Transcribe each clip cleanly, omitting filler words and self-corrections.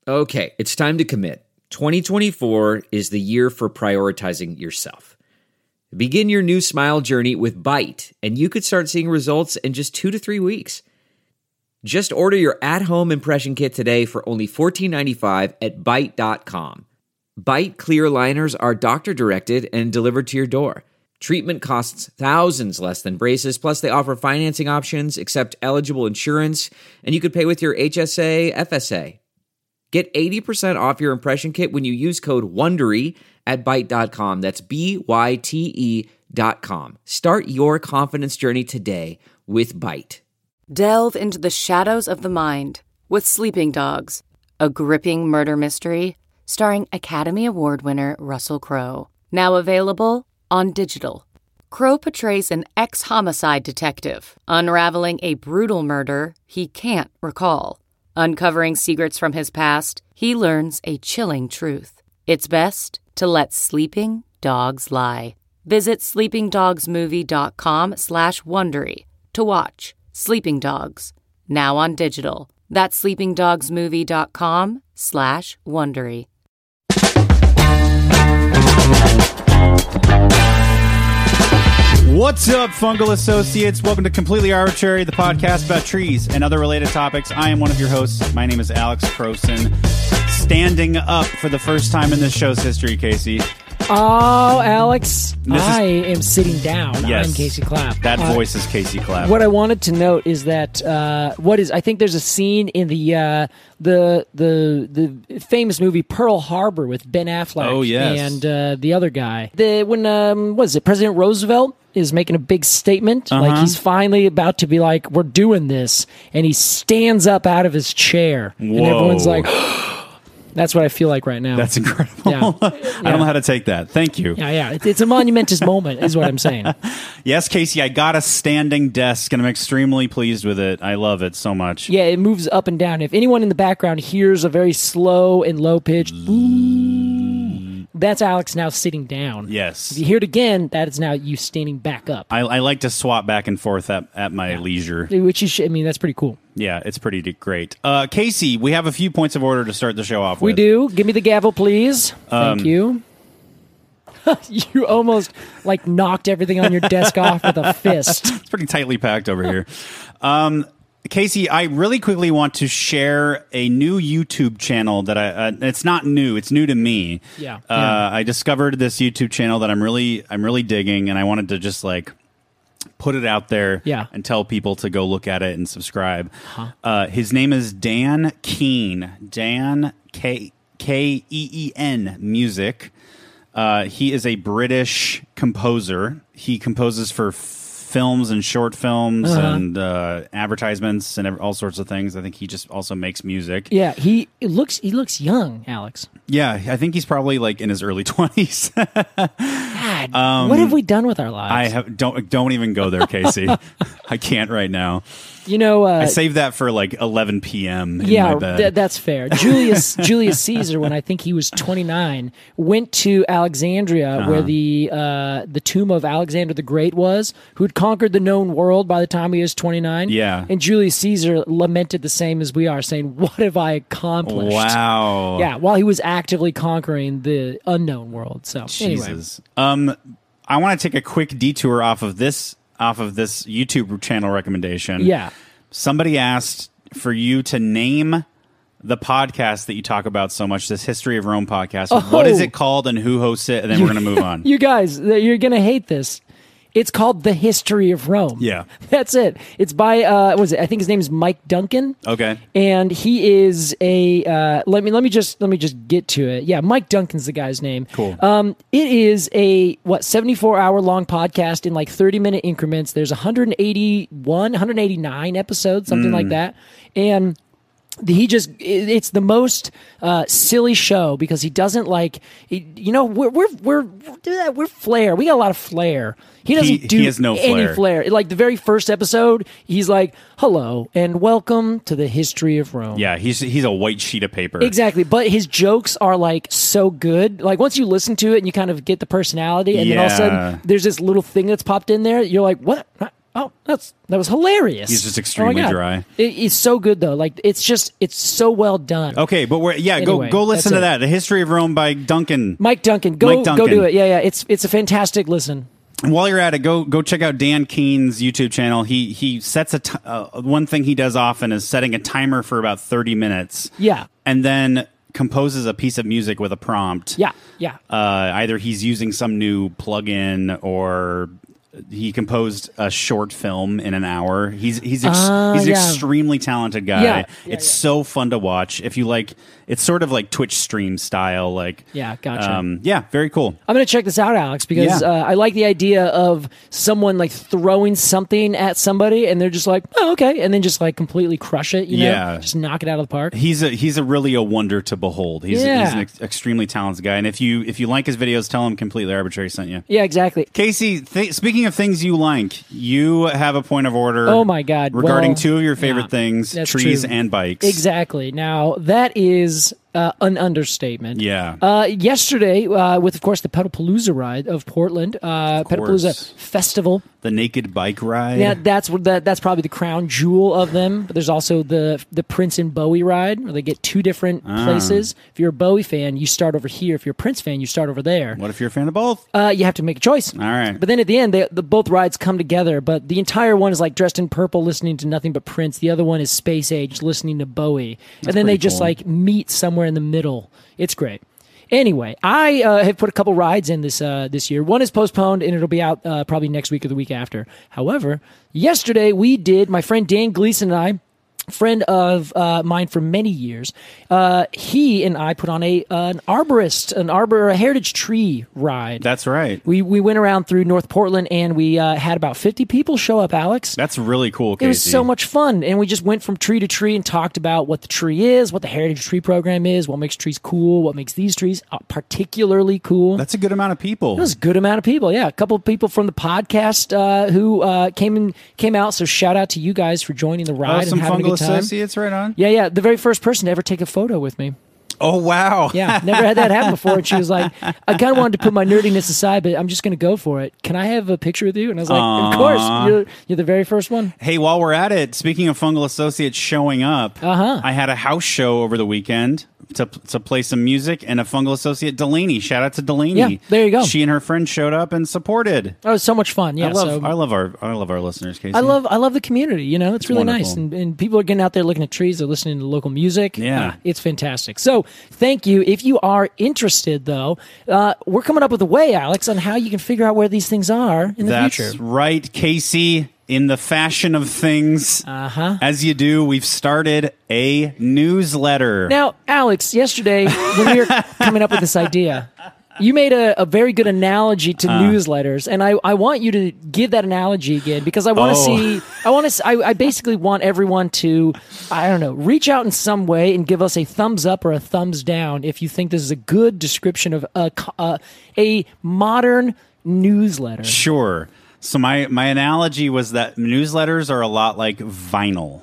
Okay, it's time to commit. 2024 is the year for prioritizing yourself. Begin your new smile journey with Byte, and you could start seeing results in just 2 to 3 weeks. Just order your at-home impression kit today for only $14.95 at Byte.com. Byte clear aligners are doctor-directed and delivered to your door. Treatment costs thousands less than braces, plus they offer financing options, accept eligible insurance, and you could pay with your HSA, FSA. Get 80% off your impression kit when you use code WONDERY at Byte.com. That's BYTE.com. Start your confidence journey today with Byte. Delve into the shadows of the mind with Sleeping Dogs, a gripping murder mystery starring Academy Award winner Russell Crowe. Now available on digital. Crowe portrays an ex-homicide detective unraveling a brutal murder he can't recall. Uncovering secrets from his past, he learns a chilling truth. It's best to let sleeping dogs lie. Visit sleepingdogsmovie.com/Wondery to watch Sleeping Dogs, now on digital. That's sleepingdogsmovie.com/Wondery. What's up, Fungal Associates? Welcome to Completely Arbitrary, the podcast about trees and other related topics. I am one of your hosts. My name is Alex Croson. Standing up for the first time in this show's history, Casey. Oh, Alex, I am sitting down. Yes, I'm Casey Clapp. That voice is Casey Clapp. What I wanted to note is that I think there's a scene in the famous movie Pearl Harbor with Ben Affleck. Oh, yes. And the other guy. President Roosevelt is making a big statement. Like he's finally about to be like, we're doing this. And he stands up out of his chair. Whoa. And everyone's like, that's what I feel like right now. That's incredible. Yeah. I don't know how to take that. Thank you. Yeah. It's a monumentous moment, is what I'm saying. Yes, Casey, I got a standing desk, and I'm extremely pleased with it. I love it so much. Yeah, it moves up and down. If anyone in the background hears a very slow and low pitch, that's Alex now sitting down. Yes. If you hear it again, that is now you standing back up. I like to swap back and forth at my leisure. Which is, that's pretty cool. Yeah, it's pretty great. Casey, we have a few points of order to start the show off with. We do. Give me the gavel, please. Thank you. You almost knocked everything on your desk off with a fist. It's pretty tightly packed over here. Casey, I really quickly want to share a new YouTube channel that it's not new. It's new to me. Yeah. I discovered this YouTube channel that I'm really digging, and I wanted to just put it out there and tell people to go look at it and subscribe. His name is Dan Keen. Dan Keen Music. He is a British composer. He composes for films and short films and advertisements and all sorts of things. I think he just also makes music. Yeah, he looks young, Alex. Yeah, I think he's probably in his early 20s. God, what have we done with our lives? Don't even go there, Casey. I can't right now. I saved that for 11 p.m. in my bed. That's fair. Julius Caesar, when I think he was 29, went to Alexandria, where the tomb of Alexander the Great was, who had conquered the known world by the time he was 29. Yeah. And Julius Caesar lamented the same as we are, saying, "What have I accomplished?" Wow. Yeah, while he was actively conquering the unknown world. So, Jesus. Anyway. I want to take a quick detour off of this YouTube channel recommendation. Yeah. Somebody asked for you to name the podcast that you talk about so much, this History of Rome podcast. What is it called and who hosts it? And then we're going to move on. You guys, you're going to hate this. It's called The History of Rome. Yeah. That's it. It's by, I think his name is Mike Duncan. Okay. And he is let me just get to it. Yeah, Mike Duncan's the guy's name. Cool. It is a 74-hour long podcast in 30-minute increments. There's 189 episodes, something like that. And it's the most silly show because he doesn't we're flair. We got a lot of flair. He doesn't he has no any flair. The very first episode, he's like, "Hello and welcome to the History of Rome." Yeah, he's a white sheet of paper. Exactly, but his jokes are so good. Once you listen to it and you kind of get the personality, and then all of a sudden there's this little thing that's popped in there. You're like, "What? Oh, that was hilarious. He's just extremely dry. It's so good though. Like it's so well done. Okay, but anyway, go listen to that. The History of Rome by Mike Duncan. Go do it. Yeah. It's a fantastic listen. And while you're at it, go check out Dan Keen's YouTube channel. He sets one thing he does often is setting a timer for about 30 minutes. Yeah, and then composes a piece of music with a prompt. Yeah. Either he's using some new plugin or he composed a short film in an hour. He's extremely talented guy. Yeah. It's so fun to watch. If you like, it's sort of like Twitch stream style. Like, gotcha. Very cool. I'm going to check this out, Alex, because I like the idea of someone like throwing something at somebody and they're just like, oh, okay. And then just like completely crush it, you know, just knock it out of the park. He's a really a wonder to behold. He's an extremely talented guy. And if you like his videos, tell him Completely Arbitrary sent you. Yeah, exactly. Casey, speaking of things you like, you have a point of order. Oh my God. Regarding two of your favorite things, trees and bikes. Exactly. Now that is an understatement. Yeah. Yesterday, with of course the Pedalpalooza ride of Portland, Pedalpalooza Festival, the naked bike ride. Yeah, that's probably the crown jewel of them. But there's also the Prince and Bowie ride, where they get two different places. If you're a Bowie fan, you start over here. If you're a Prince fan, you start over there. What if you're a fan of both? You have to make a choice. All right. But then at the end, the both rides come together. But the entire one is like dressed in purple, listening to nothing but Prince. The other one is space age, listening to Bowie. And then they just like meet somewhere in the middle. It's great. Anyway, I have put a couple rides in this year. One is postponed, and it'll be out probably next week or the week after. However, yesterday my friend Dan Gleason and I, friend of mine for many years, he and I put on an a heritage tree ride. That's right. We went around through North Portland, and we had about 50 people show up, Alex. That's really cool, Casey. It was so much fun, and we just went from tree to tree and talked about what the tree is, what the heritage tree program is, what makes trees cool, what makes these trees particularly cool. That's a good amount of people. It was a good amount of people, yeah. A couple of people from the podcast who came out, so shout out to you guys for joining the ride and having a good time. Associates, right on. Yeah. The very first person to ever take a photo with me. Oh, wow. Yeah, never had that happen before. And she was like, I kind of wanted to put my nerdiness aside, but I'm just going to go for it. Can I have a picture with you? And I was like, Of course. You're the very first one. Hey, while we're at it, speaking of Fungal Associates showing up, I had a house show over the weekend to play some music, and a Fungal Associate, Delaney. Shout out to Delaney. Yeah, there you go. She and her friend showed up and supported. That was so much fun. Yeah, I love our listeners, Casey. I love the community. You know, it's really nice, and people are getting out there looking at trees. They're listening to local music. Yeah, it's fantastic. So thank you. If you are interested, though, we're coming up with a way, Alex, on how you can figure out where these things are in the future. That's right, Casey. In the fashion of things, as you do, we've started a newsletter. Now, Alex, yesterday when we were coming up with this idea, you made a very good analogy to newsletters, and I want you to give that analogy again, because I want to see. I basically want everyone to, I don't know, reach out in some way and give us a thumbs up or a thumbs down if you think this is a good description of a modern newsletter. Sure. So my analogy was that newsletters are a lot like vinyl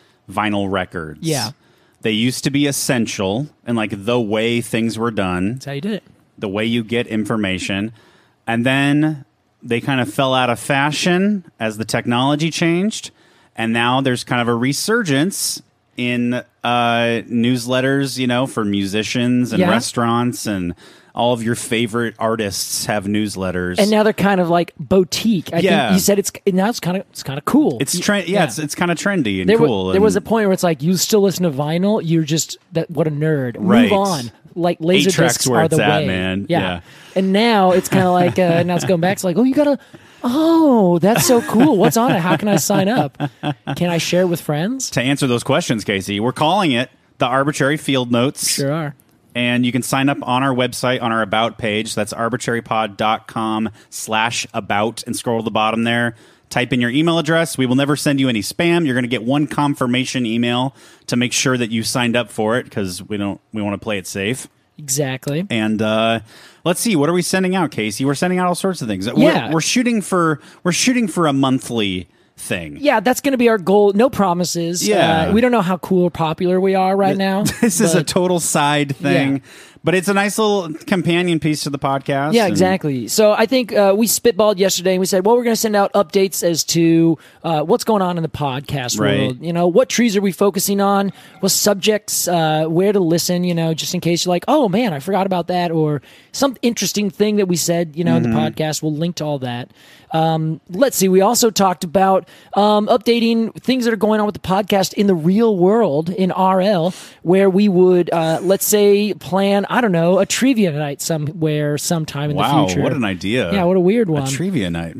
records. Yeah. They used to be essential and like the way things were done. That's how you did it. The way you get information. And then they kind of fell out of fashion as the technology changed. And now there's kind of a resurgence in newsletters, you know, for musicians and restaurants, and all of your favorite artists have newsletters. And now they're kind of like boutique. I think you said it's kind of cool. It's it's kind of trendy and cool. There was a point where it's like, you still listen to vinyl, you're just what a nerd. Right. Move on. Like laser discs where are it's the at, way. Man. Yeah. And now it's kind of like now it's going back. It's like, oh, you gotta. Oh, that's so cool. What's on it? How can I sign up? Can I share it with friends? To answer those questions, Casey, we're calling it the Arbitrary Field Notes. Sure are. And you can sign up on our website, on our About page. That's arbitrarypod.com/about, and scroll to the bottom there. Type in your email address. We will never send you any spam. You're going to get one confirmation email to make sure that you signed up for it, because we want to play it safe. Exactly. And let's see, what are we sending out, Casey? We're sending out all sorts of things. Yeah. We're shooting for a monthly thing. Yeah, that's going to be our goal. No promises. Yeah. We don't know how cool or popular we are right now. This is a total side thing. Yeah. But it's a nice little companion piece to the podcast. Yeah, exactly. So I think we spitballed yesterday and we said, well, we're going to send out updates as to what's going on in the podcast world. You know, what trees are we focusing on? What subjects, where to listen, you know, just in case you're like, oh man, I forgot about that, or some interesting thing that we said, you know, in the podcast. We'll link to all that. Let's see. We also talked about updating things that are going on with the podcast in the real world, in RL, where we would, let's say, plan, I don't know, a trivia night somewhere sometime in the future. Wow, what an idea. Yeah, what a weird one. A trivia night.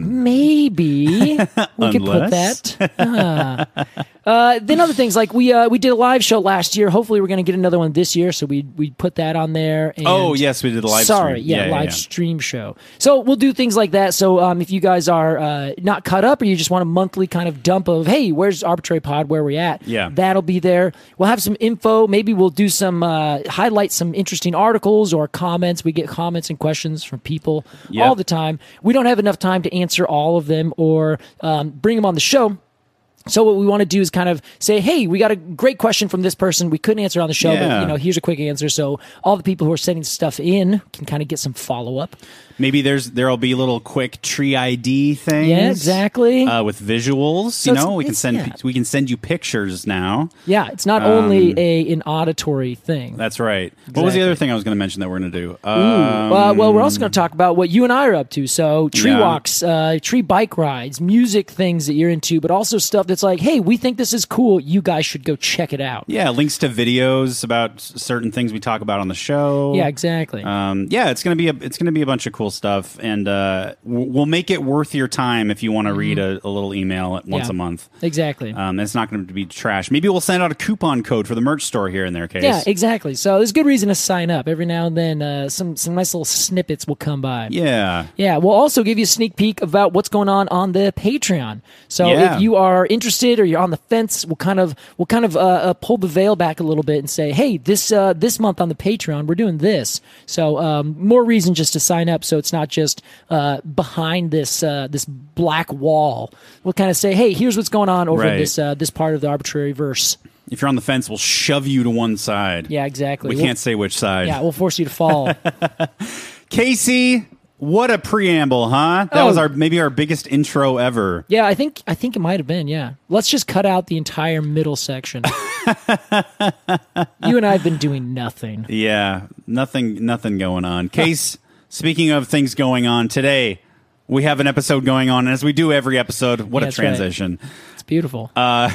Maybe we could put that. Then other things, like we did a live show last year. Hopefully we're going to get another one this year, so we put that on there. And, oh, yes, we did a live stream. Live stream show. So we'll do things like that. So if you guys are not caught up, or you just want a monthly kind of dump of, hey, where's Arbitrary Pod, where we at? Yeah. That'll be there. We'll have some info. Maybe we'll do some, highlight some interesting articles or comments. We get comments and questions from people all the time. We don't have enough time to answer all of them or bring them on the show. So what we want to do is kind of say, hey, we got a great question from this person. We couldn't answer on the show, but, you know, here's a quick answer. So all the people who are sending stuff in can kind of get some follow-up. Maybe there'll be little quick tree ID things. Yeah, exactly. With visuals, so you know, we can send you pictures now. Yeah, it's not only an auditory thing. That's right. Exactly. What was the other thing I was going to mention that we're going to do? Well, we're also going to talk about what you and I are up to. So tree walks, tree bike rides, music things that you're into, but also stuff that's like, hey, we think this is cool. You guys should go check it out. Yeah, links to videos about certain things we talk about on the show. Yeah, exactly. It's going to be a bunch of cool stuff, and we'll make it worth your time if you want to read a little email once a month. Exactly. It's not going to be trash. Maybe we'll send out a coupon code for the merch store here in their case. Yeah, exactly. So there's good reason to sign up. Every now and then some nice little snippets will come by. Yeah. We'll also give you a sneak peek about what's going on the Patreon. So if you are interested or you're on the fence, we'll kind of pull the veil back a little bit and say, hey, this month on the Patreon we're doing this. So more reason just to sign up, so it's not just behind this black wall. We'll kind of say, hey, here's what's going on over this part of the Arbitrary Verse. If you're on the fence, we'll shove you to one side. Yeah, exactly. We can't say which side. Yeah, we'll force you to fall. Casey, what a preamble, huh? That was maybe our biggest intro ever. Yeah, I think it might have been, yeah. Let's just cut out the entire middle section. You and I have been doing nothing. Yeah, nothing going on. Case, speaking of things going on, today we have an episode going on, and as we do every episode, what a transition. Right. It's beautiful.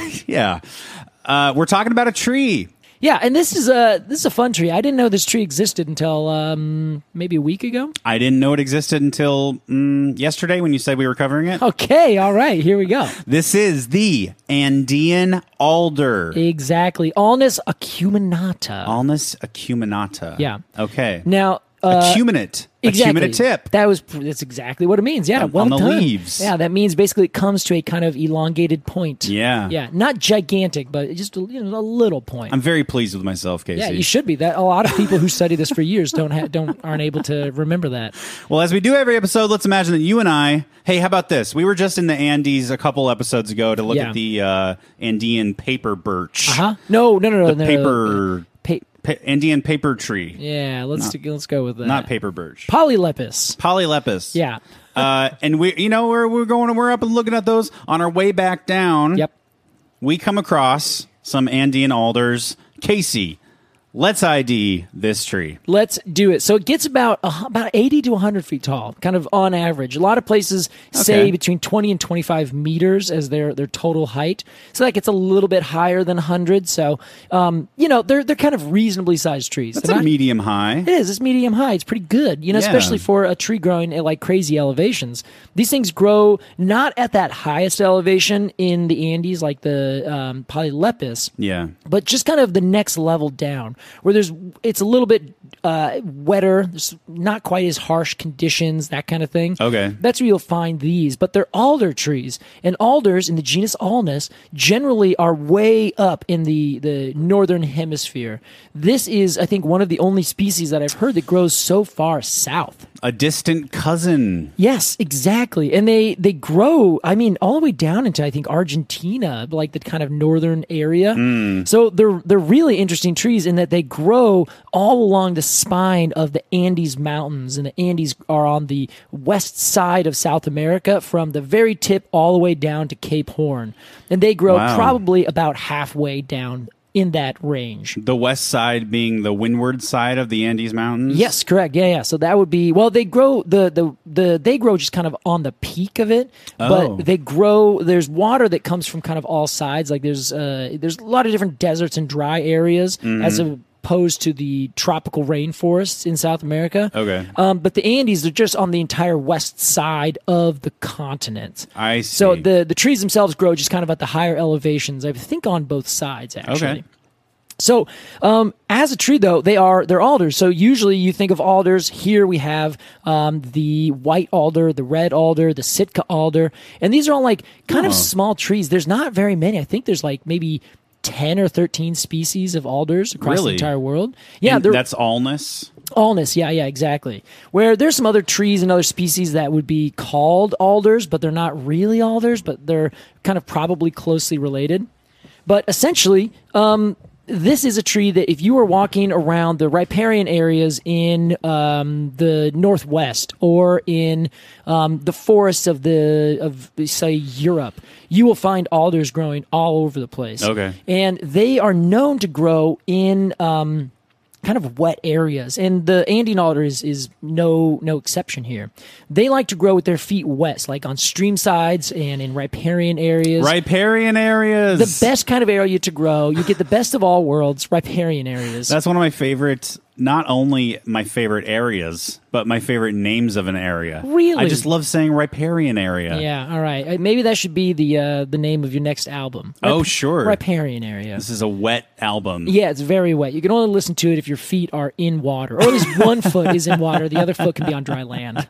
We're talking about a tree. Yeah, and this is a fun tree. I didn't know this tree existed until maybe a week ago. I didn't know it existed until yesterday when you said we were covering it. Okay, all right, here we go. This is the Andean alder. Exactly. Alnus acuminata. Alnus acuminata. Yeah. Okay. Now, acuminate. Exactly. Acuminate tip. That's exactly what it means. Yeah, on the leaves. Yeah, that means basically it comes to a kind of elongated point. Yeah. Yeah, not gigantic, but just a little point. I'm very pleased with myself, Casey. Yeah, you should be. That a lot of people who study this for years aren't able to remember that. Well, as we do every episode, let's imagine that you and I. Hey, how about this? We were just in the Andes a couple episodes ago to look at the Andean paper birch. No. Paper. Andean paper tree. Yeah, let's go with that. Not paper birch. Polylepis. Yeah. And we're up and looking at those on our way back down. Yep. We come across some Andean alders. Casey, let's ID this tree. Let's do it. So it gets about 80 to 100 feet tall, kind of on average. A lot of places say between 20 and 25 meters as their total height. So that gets a little bit higher than 100. So, they're kind of reasonably sized trees. That's a medium high. It is. It's medium high. It's pretty good, especially for a tree growing at like crazy elevations. These things grow not at that highest elevation in the Andes, like the Polylepis. Yeah. But just kind of the next level down, where it's a little bit wetter, there's not quite as harsh conditions, that kind of thing. Okay. That's where you'll find these. But they're alder trees. And alders in the genus Alnus generally are way up in the northern hemisphere. This is, I think, one of the only species that I've heard that grows so far south. A distant cousin. Yes, exactly. And they grow, all the way down into, I think, Argentina, like the kind of northern area. So they're really interesting trees in that that they grow all along the spine of the Andes Mountains, and the Andes are on the west side of South America from the very tip all the way down to Cape Horn. And they grow probably about halfway down in that range. The west side being the windward side of the Andes Mountains? Yes, correct. Yeah. So that would be, well, they grow they grow just kind of on the peak of it, but they grow, there's water that comes from kind of all sides. Like there's a lot of different deserts and dry areas as opposed to the tropical rainforests in South America. Okay. But the Andes are just on the entire west side of the continent. I see. So the trees themselves grow just kind of at the higher elevations, I think on both sides, actually. Okay. So, as a tree, though, they're alders. So usually you think of alders. Here we have the white alder, the red alder, the Sitka alder, and these are all like kind of small trees. There's not very many. I think there's like maybe 10 or 13 species of alders across the entire world. Yeah, that's Alnus. Alnus, yeah, exactly. Where there's some other trees and other species that would be called alders, but they're not really alders, but they're kind of probably closely related. But essentially, this is a tree that if you were walking around the riparian areas in the Northwest or in the forests of say Europe, you will find alders growing all over the place. Okay. And they are known to grow in kind of wet areas, and the Andean alder is no exception here. They like to grow with their feet wet, like on stream sides and in riparian areas. Riparian areas, the best kind of area to grow. You get the best of all worlds. Riparian areas. That's one of my favorite. Not only my favorite areas, but my favorite names of an area. Really? I just love saying riparian area. Yeah, all right. Maybe that should be the name of your next album. Sure. Riparian area. This is a wet album. Yeah, it's very wet. You can only listen to it if your feet are in water, or at least one foot is in water. The other foot can be on dry land.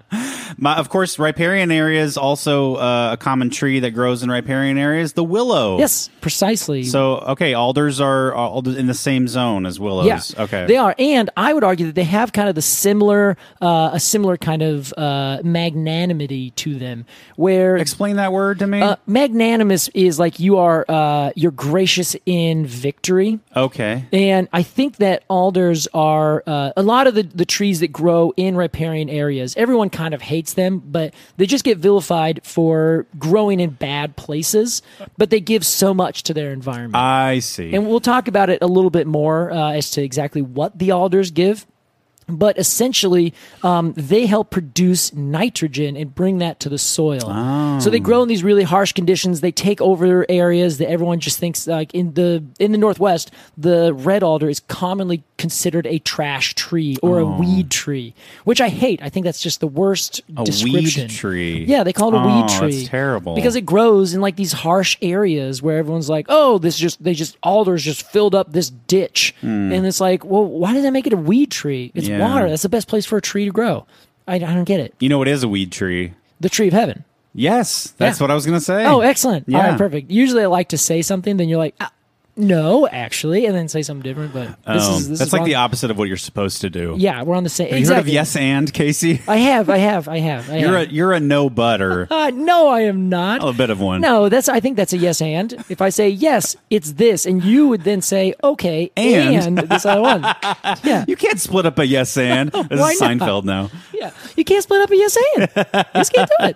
Of course, riparian areas also a common tree that grows in riparian areas, the willow. Yes, precisely. So, okay, alders are in the same zone as willows. Yeah, okay. They are. And I would argue that they have kind of a similar kind of magnanimity to them. Where explain that word to me. Magnanimous is like you're gracious in victory. Okay. And I think that alders are a lot of the trees that grow in riparian areas. Everyone kind of hates them, but they just get vilified for growing in bad places. But they give so much to their environment. I see. And we'll talk about it a little bit more as to exactly what the alders give. But essentially, they help produce nitrogen and bring that to the soil. Oh. So they grow in these really harsh conditions. They take over areas that everyone just thinks, like in the Northwest, the red alder is commonly considered a trash tree or a weed tree, which I hate. I think that's just the worst description. A weed tree. Yeah, they call it a weed tree. That's terrible. Because it grows in like these harsh areas where everyone's like, oh, alders just filled up this ditch. And it's like, well, why did that make it a weed tree? It's water. That's the best place for a tree to grow. I don't get it. You know what is a weed tree? The tree of heaven. Yes, that's what I was going to say. Oh, excellent. Yeah. All right, perfect. Usually I like to say something, then you're like, no, actually, and then say something different. But this is like the opposite of what you're supposed to do. Yeah, we're on the same. Have you heard of yes and, Casey? I have. You're a no butter. No, I am not. A bit of one. No, I think that's a yes and. If I say yes, it's this, and you would then say okay, and this other one. Yeah, you can't split up a yes and. This is Seinfeld now. Yeah, you can't split up a yes and. You just can't do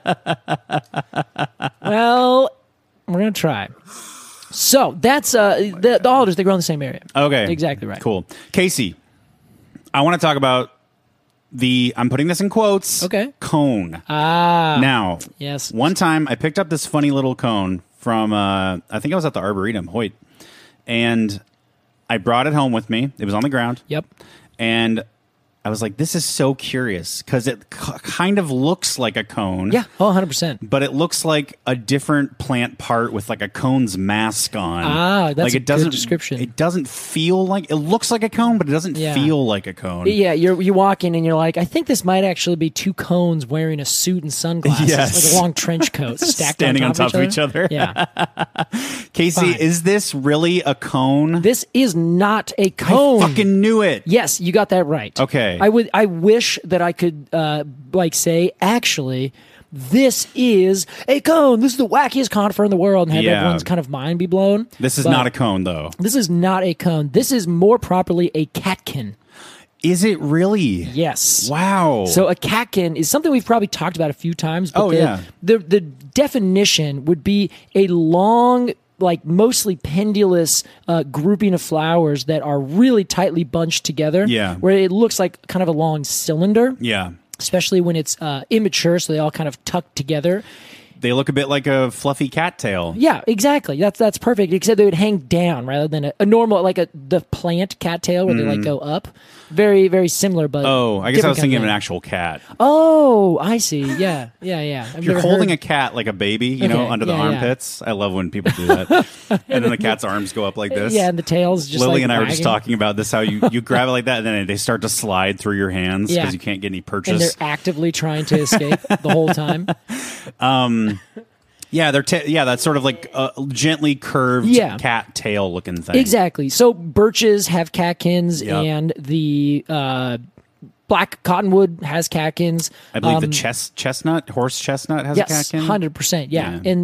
it. Well, we're gonna try. So that's the alders. They grow in the same area. Okay, exactly right. Cool, Casey. I want to talk about I'm putting this in quotes. Okay, cone. Now, yes. One time I picked up this funny little cone from I think I was at the Arboretum, Hoyt, and I brought it home with me. It was on the ground. Yep. And I was like, this is so curious because it kind of looks like a cone. Yeah, 100%. But it looks like a different plant part with like a cone's mask on. That's like a good description. It doesn't feel like, it looks like a cone, but it doesn't feel like a cone. Yeah, you walk in and you're like, I think this might actually be two cones wearing a suit and sunglasses. Yes. Like a long trench coat stacked standing on top of each other. Yeah. Casey, is this really a cone? This is not a cone. I fucking knew it. Yes, you got that right. Okay. I wish that I could say actually this is a cone. This is the wackiest conifer in the world, and have everyone's kind of mind be blown. This is not a cone, though. This is not a cone. This is more properly a catkin. Is it really? Yes. Wow. So a catkin is something we've probably talked about a few times. But the definition would be a long, like mostly pendulous grouping of flowers that are really tightly bunched together. Yeah. Where it looks like kind of a long cylinder. Yeah. Especially when it's immature, so they all kind of tuck together. They look a bit like a fluffy cattail. Yeah, exactly. That's perfect. Except they would hang down rather than a normal, like the plant cattail where they like go up. Very, very similar, but I guess I was thinking of an actual cat. Oh, I see. Yeah. If you're holding a cat like a baby, you know, under the armpits. I love when people do that. And then the cat's arms go up like this. Yeah, and the tail's just Lily like and I wagging. were just talking about this, how you grab it like that, and then they start to slide through your hands because you can't get any purchase. And they're actively trying to escape the whole time. Yeah, that's sort of like a gently curved cat tail looking thing. Exactly. So birches have catkins, and the black cottonwood has catkins. I believe the horse chestnut has a catkin. 100%. Yeah. And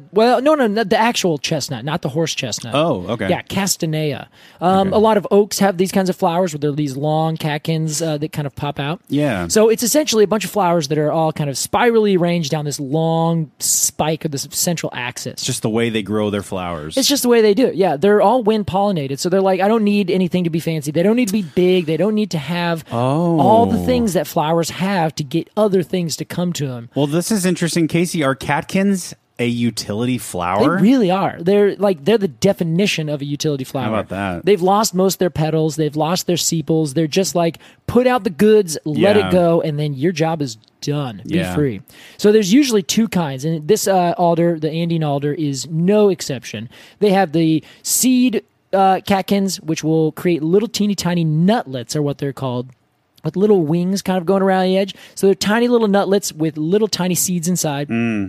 no, the actual chestnut, not the horse chestnut. Oh, okay. Yeah, castanea. A lot of oaks have these kinds of flowers where they're these long catkins that kind of pop out. Yeah. So it's essentially a bunch of flowers that are all kind of spirally arranged down this long spike or this central axis. It's just the way they grow their flowers. It's just the way they do it. Yeah, they're all wind pollinated. So they're like, I don't need anything to be fancy. They don't need to be big. They don't need to have all the things that flowers have to get other things to come to them. Well, this is interesting, Casey. Are catkins a utility flower? They really are. They're the definition of a utility flower. How about that? They've lost most of their petals. They've lost their sepals. They're just like, put out the goods, let it go, and then your job is done. Be free. So there's usually two kinds, and this alder, the Andean alder, is no exception. They have the seed catkins, which will create little teeny tiny nutlets, are what they're called, with little wings kind of going around the edge. So they're tiny little nutlets with little tiny seeds inside.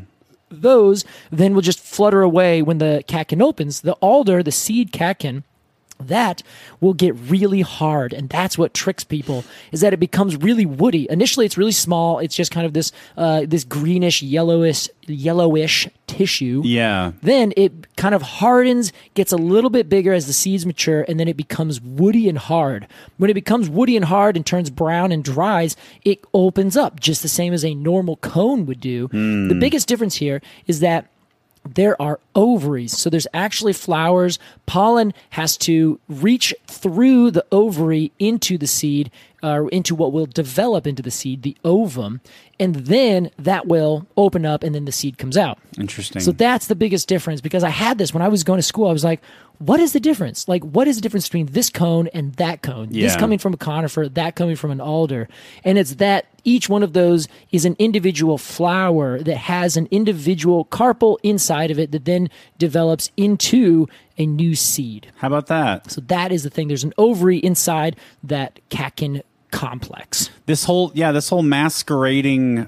Those then will just flutter away when the catkin opens. The alder, the seed catkin, that will get really hard, and that's what tricks people, is that it becomes really woody. Initially, it's really small. It's just kind of this this greenish, yellowish tissue. Yeah. Then it kind of hardens, gets a little bit bigger as the seeds mature, and then it becomes woody and hard. When it becomes woody and hard and turns brown and dries, it opens up just the same as a normal cone would do. The biggest difference here is that there are ovaries. So there's actually flowers. Pollen has to reach through the ovary into the seed, into what will develop into the seed, the ovum, and then that will open up and then the seed comes out. Interesting. So that's the biggest difference, because I had this when I was going to school. I was like, what is the difference? Like, what is the difference between this cone and that cone? Yeah. This coming from a conifer, that coming from an alder. And it's that each one of those is an individual flower that has an individual carpel inside of it that then develops into a new seed. How about that? So that is the thing. There's an ovary inside that catkin complex. This whole masquerading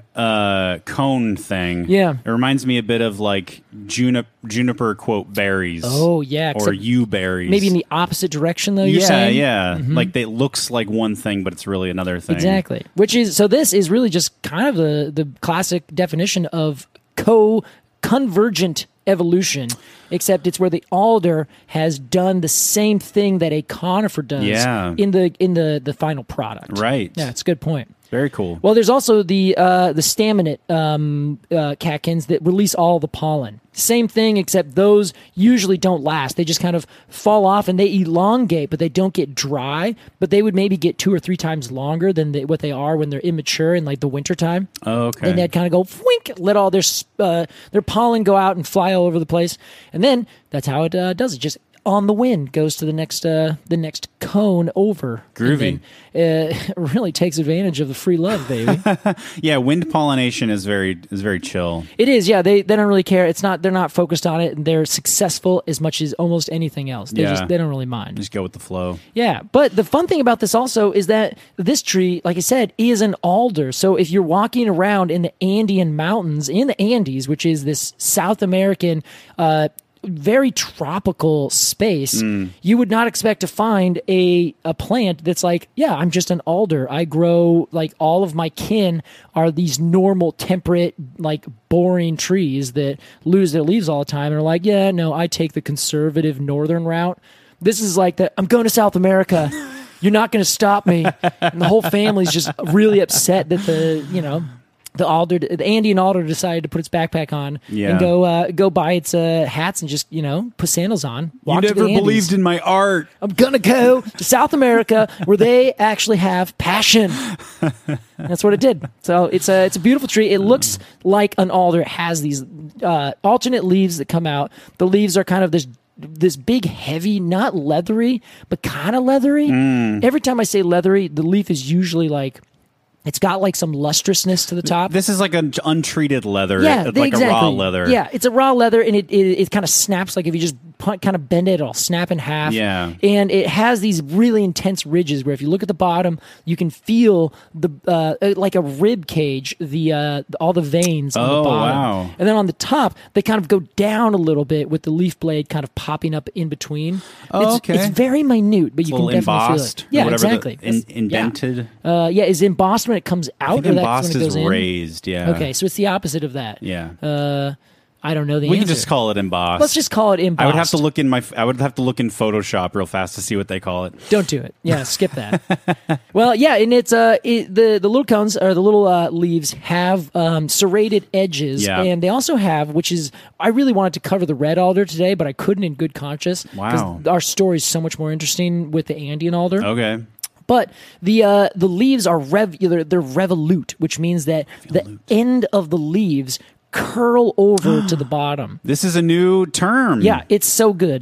cone thing. Yeah. It reminds me a bit of like juniper quote berries. Oh yeah. Or yew berries. Maybe in the opposite direction though, you're saying? Yeah. Like it looks like one thing, but it's really another thing. Exactly. This is really just kind of the classic definition of convergent evolution, except it's where the alder has done the same thing that a conifer does in the final product. Right. Yeah, it's a good point. Very cool. Well, there's also the staminate catkins that release all the pollen. Same thing, except those usually don't last. They just kind of fall off and they elongate, but they don't get dry. But they would maybe get 2 or 3 times longer than what they are when they're immature in like the wintertime. Oh, okay. And they'd kind of go wink, let all their pollen go out and fly all over the place. And then that's how it does it. Just on the wind goes to the next cone over. Groovy. It really takes advantage of the free love, baby. Yeah, wind pollination is very chill. It is, yeah. They don't really care. They're not focused on it, and they're successful as much as almost anything else. They don't really mind. Just go with the flow. Yeah, but the fun thing about this also is that this tree, like I said, is an alder. So if you're walking around in the Andean mountains, in the Andes, which is this South American very tropical space, you would not expect to find a plant that's like, yeah, I'm just an alder. I grow, like, all of my kin are these normal, temperate, like, boring trees that lose their leaves all the time and are like, yeah, no, I take the conservative northern route. This is like I'm going to South America. You're not going to stop me. And the whole family's just really upset that the Andean alder decided to put its backpack on and go buy its hats and just, put sandals on. You never believed in my art. I'm going to go to South America where they actually have passion. That's what it did. So it's a beautiful tree. It looks like an alder. It has these alternate leaves that come out. The leaves are kind of this big, heavy, not leathery, but kind of leathery. Every time I say leathery, the leaf is usually like, it's got like some lustrousness to the top. This is like an untreated leather. Yeah, like a raw leather. Yeah, it's a raw leather, and it kind of snaps. Like if you just kind of bend it, it'll snap in half. Yeah. And it has these really intense ridges where if you look at the bottom, you can feel like a rib cage, all the veins on the bottom. Wow. And then on the top, they kind of go down a little bit with the leaf blade kind of popping up in between. It's very minute, but you can definitely feel it. Yeah, exactly. Indented. Is embossed when it comes out, or that's embossed when it goes is in? raised. Yeah. Okay, so it's the opposite of that. Yeah. I don't know the We answer. can just call it embossed. Let's just call it embossed. I would have to look in Photoshop real fast to see what they call it. Don't do it. Yeah, skip that. Well, yeah, and it's the little cones or the little leaves have serrated edges, and they also have, which is I really wanted to cover the red alder today, but I couldn't in good conscience. Wow. Our story is so much more interesting with the Andean alder. Okay. But the leaves are they're revolute, which means that the end of the leaves curl over to the bottom. This is a new term. Yeah, it's so good.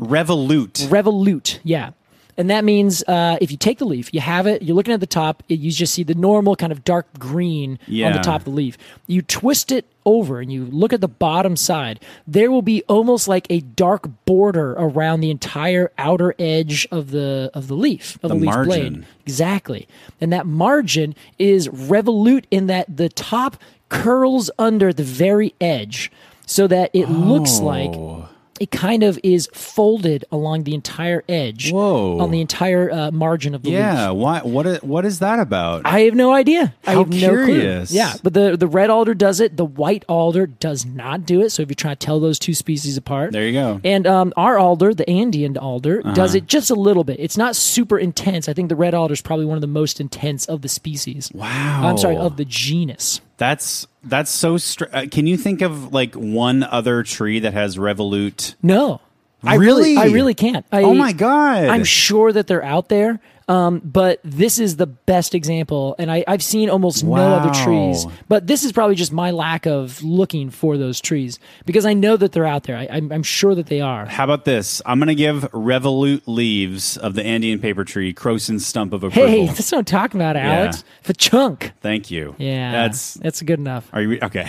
Revolute, yeah. And that means if you take the leaf, you have it, you're looking at the top, you just see the normal kind of dark green on the top of the leaf. You twist it over and you look at the bottom side. There will be almost like a dark border around the entire outer edge of the leaf, of the leaf blade. Exactly. And that margin is revolute in that the top curls under the very edge so that it looks like it kind of is folded along the entire edge. Whoa. On the entire margin of the leaf. Yeah, what is that about? I have no idea. I have curious. No clue. Yeah, but the red alder does it. The white alder does not do it. So if you're trying to tell those two species apart. There you go. And our alder, the Andean alder, does it just a little bit. It's not super intense. I think the red alder is probably one of the most intense of the species. Wow. I'm sorry, of the genus. That's so can you think of like one other tree that has revolute? No. Really? I really can't. Oh my God. I'm sure that they're out there. But this is the best example, and I've seen almost no other trees. But this is probably just my lack of looking for those trees, because I know that they're out there. I'm sure that they are. How about this? I'm going to give revolute leaves of the Andean paper tree Crowson's stump of approval. Hey, that's what I'm talking about, Alex. The chunk. Thank you. Yeah, that's good enough. Are you okay?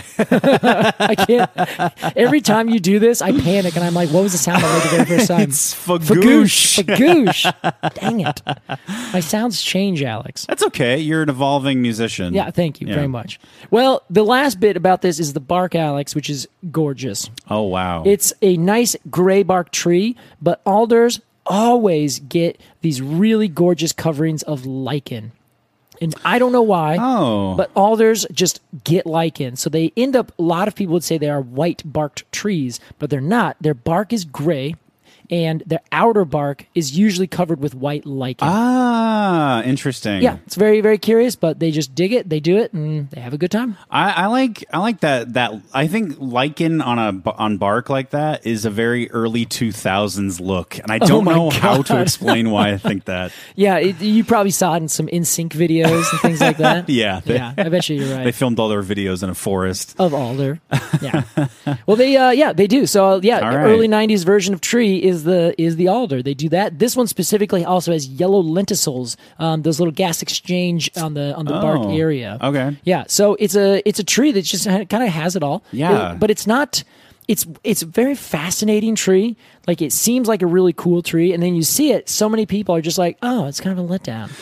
I can't. Every time you do this, I panic, and I'm like, "What was the sound I heard the very first time?" It's fagoosh. Fagoosh. Dang it. My sounds change, Alex. That's okay. You're an evolving musician. Yeah, thank you very much. Well, the last bit about this is the bark, Alex, which is gorgeous. Oh, wow. It's a nice gray bark tree, but alders always get these really gorgeous coverings of lichen. And I don't know why, but alders just get lichen. So they end up, a lot of people would say they are white-barked trees, but they're not. Their bark is gray, and their outer bark is usually covered with white lichen. Ah, interesting. Yeah, it's very, very curious, but they just dig it, they do it, and they have a good time. I like that. I think lichen on bark like that is a very early 2000s look, and I don't know how to explain why I think that. Yeah, you probably saw it in some NSYNC videos and things like that. Yeah, I bet you you're right. They filmed all their videos in a forest of alder. Yeah. Well, they do. So early 90s version of tree is the alder. They do that. This one specifically also has yellow lenticels, those little gas exchange on the bark area. Okay. Yeah. So it's a tree that just kind of has it all. Yeah. But it's not. It's a very fascinating tree. Like, it seems like a really cool tree, and then you see it. So many people are just like, oh, it's kind of a letdown.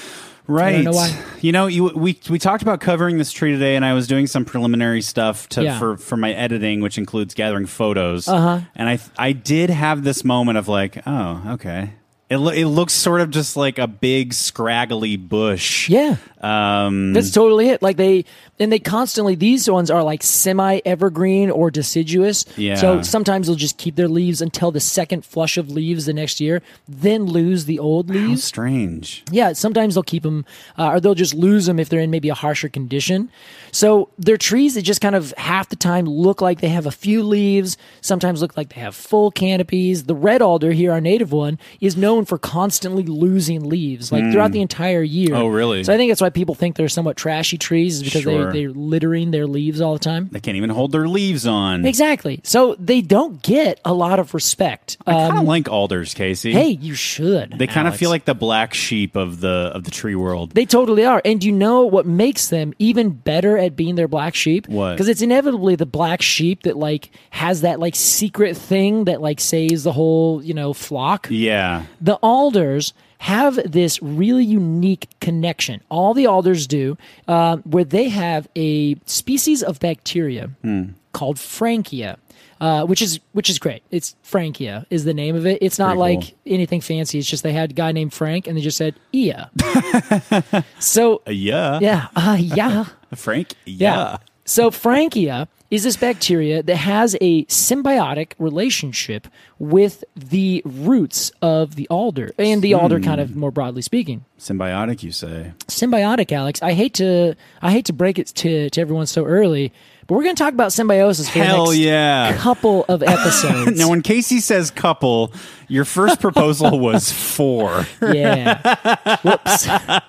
Right. I don't know why. You know, we talked about covering this tree today, and I was doing some preliminary stuff for my editing, which includes gathering photos. And I did have this moment of like, oh, okay. It looks sort of just like a big scraggly bush. Yeah. That's totally it. Like they constantly, these ones are like semi-evergreen or deciduous. Yeah. So sometimes they'll just keep their leaves until the second flush of leaves the next year, then lose the old leaves. How strange. Yeah, sometimes they'll keep them, or they'll just lose them if they're in maybe a harsher condition. So they're trees that just kind of half the time look like they have a few leaves, sometimes look like they have full canopies. The red alder here, our native one, is known for constantly losing leaves, like throughout the entire year. Oh, really? So I think that's why people think they're somewhat trashy trees, is because Sure. they're littering their leaves all the time. They can't even hold their leaves on. Exactly. So they don't get a lot of respect. I kind of like alders, Casey. Hey, you should. They kind of Alex. feel like the black sheep of the tree world. They totally are. And you know what makes them even better at being their black sheep? What? Because it's inevitably the black sheep that like has that like secret thing that like saves the whole, flock. Yeah. The alders have this really unique connection. All the alders do, where they have a species of bacteria called Frankia. Which is great. It's Frankia is the name of it. It's not Pretty like cool. anything fancy. It's just they had a guy named Frank and they just said Ia. So Yeah. yeah. Frank? Yeah. So Frankia is this bacteria that has a symbiotic relationship with the roots of the alder, and the alder kind of more broadly speaking. Symbiotic, you say? Symbiotic, Alex. I hate to break it to everyone so early, but we're going to talk about symbiosis for Hell the next yeah. couple of episodes. Now, when Casey says couple, your first proposal was 4. Yeah. Whoops.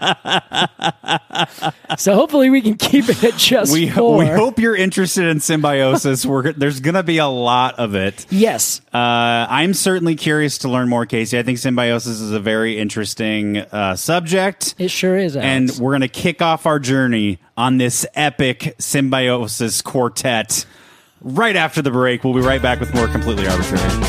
So hopefully we can keep it at just 4. We hope you're interested in symbiosis. There's going to be a lot of it. Yes. I'm certainly curious to learn more, Casey. I think symbiosis is a very interesting subject. It sure is, Alex. And we're going to kick off our journey on this epic symbiosis quartet right after the break. We'll be right back with more Completely Arbitrary.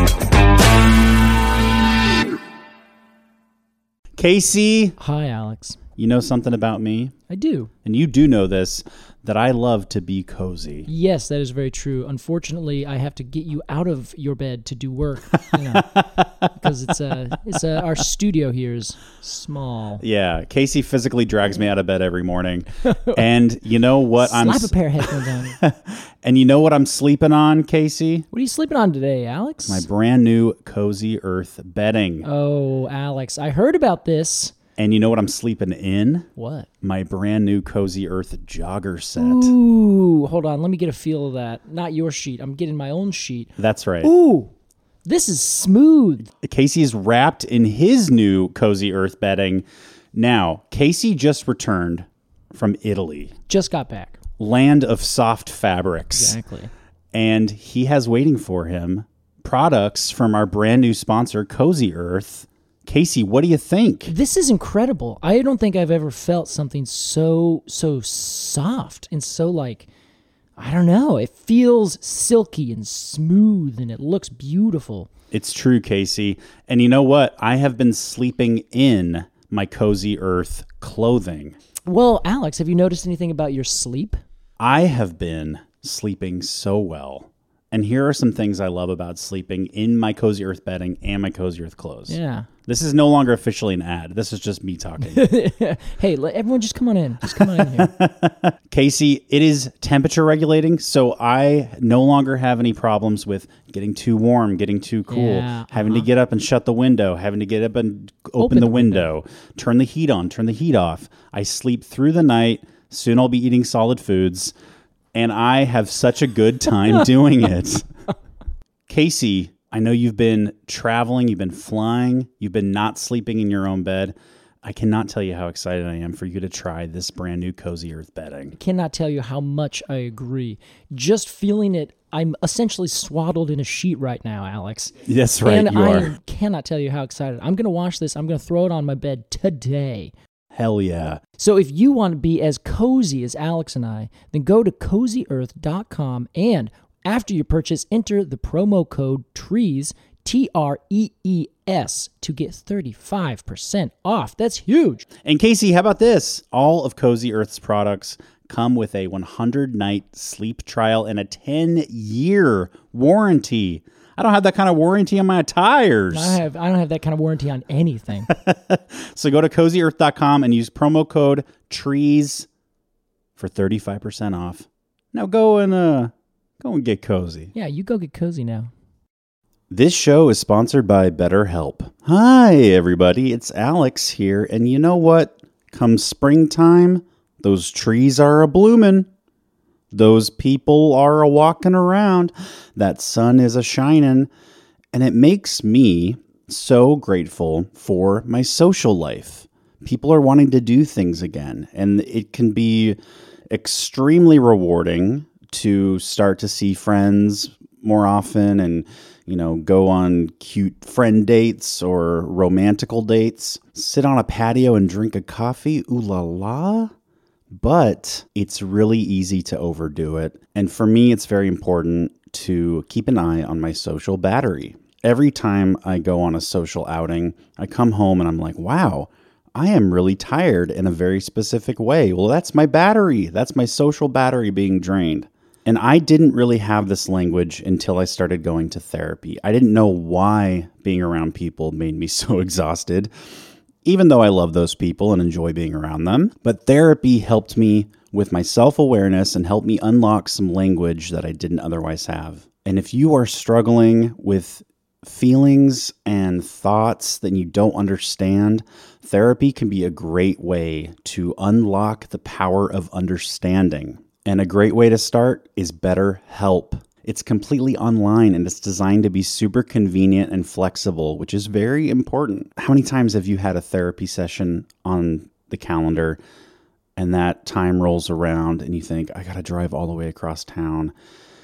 Casey, Hi, Alex. you know something about me? I do. And you do know this, that I love to be cozy. Yes, that is very true. Unfortunately, I have to get you out of your bed to do work, because our studio here is small. Yeah, Casey physically drags me out of bed every morning. And you know what? Slap a pair of headphones on. And you know what I'm sleeping on, Casey? What are you sleeping on today, Alex? My brand new Cozy Earth bedding. Oh, Alex, I heard about this. And you know what I'm sleeping in? What? My brand new Cozy Earth jogger set. Ooh, hold on. Let me get a feel of that. Not your sheet. I'm getting my own sheet. That's right. Ooh, this is smooth. Casey is wrapped in his new Cozy Earth bedding. Now, Casey just returned from Italy, Just got back. land of soft fabrics. Exactly. And he has waiting for him products from our brand new sponsor, Cozy Earth. Casey, what do you think? This is incredible. I don't think I've ever felt something so soft and so like, I don't know. It feels silky and smooth and it looks beautiful. It's true, Casey. And you know what? I have been sleeping in my Cozy Earth clothing. Well, Alex, have you noticed anything about your sleep? I have been sleeping so well. And here are some things I love about sleeping in my Cozy Earth bedding and my Cozy Earth clothes. Yeah. This is no longer officially an ad. This is just me talking. Hey, everyone just come on in. Just come on in here. Casey, it is temperature regulating, so I no longer have any problems with getting too warm, getting too cool, Yeah, having to get up and shut the window, having to get up and open the window, turn the heat on, turn the heat off. I sleep through the night. Soon I'll be eating solid foods. And I have such a good time doing it. Casey, I know you've been traveling, you've been flying, you've been not sleeping in your own bed. I cannot tell you how excited I am for you to try this brand new Cozy Earth bedding. Cannot tell you how much I agree. Just feeling it, I'm essentially swaddled in a sheet right now, Alex. That's right, and you I are. cannot tell you how excited. I'm going to wash this. I'm going to throw it on my bed today. Hell yeah. So if you want to be as cozy as Alex and I, then go to cozyearth.com and after you purchase, enter the promo code TREES, TREES to get 35% off. That's huge. And Casey, how about this? All of Cozy Earth's products come with a 100-night sleep trial and a 10-year warranty. I don't have that kind of warranty on my tires. I don't have that kind of warranty on anything. So go to CozyEarth.com and use promo code TREES for 35% off. Now go and get cozy. Yeah, you go get cozy now. This show is sponsored by BetterHelp. Hi, everybody. It's Alex here. And you know what? Come springtime, those trees are a-bloomin'. Those people are a-walking around. That sun is a-shining. And it makes me so grateful for my social life. People are wanting to do things again. And it can be extremely rewarding to start to see friends more often and, you know, go on cute friend dates or romantical dates, sit on a patio and drink a coffee, ooh la la. But it's really easy to overdo it. And for me, it's very important to keep an eye on my social battery. Every time I go on a social outing, I come home and I'm like, wow, I am really tired in a very specific way. Well, that's my battery. That's my social battery being drained. And I didn't really have this language until I started going to therapy. I didn't know why being around people made me so exhausted, even though I love those people and enjoy being around them. But therapy helped me with my self-awareness and helped me unlock some language that I didn't otherwise have. And if you are struggling with feelings and thoughts that you don't understand, therapy can be a great way to unlock the power of understanding. And a great way to start is BetterHelp. It's completely online and it's designed to be super convenient and flexible, which is very important. How many times have you had a therapy session on the calendar and that time rolls around and you think, I got to drive all the way across town.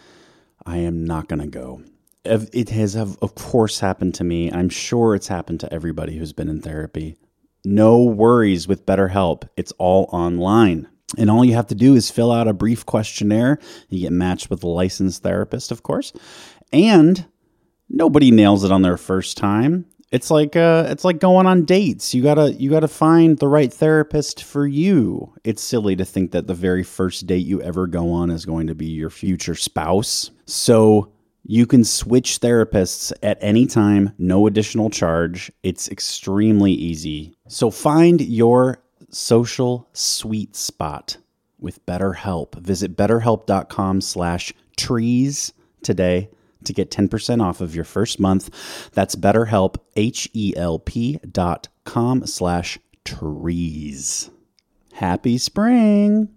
I am not going to go. It has, of course, happened to me. I'm sure it's happened to everybody who's been in therapy. No worries with BetterHelp. It's all online. And all you have to do is fill out a brief questionnaire. You get matched with a licensed therapist, of course. And nobody nails it on their first time. It's like going on dates. You gotta find the right therapist for you. It's silly to think that the very first date you ever go on is going to be your future spouse. So you can switch therapists at any time, no additional charge. It's extremely easy. So find your social sweet spot with BetterHelp. Visit betterhelp.com/trees today to get 10% off of your first month. That's BetterHelp, HELP.com/trees. Happy spring.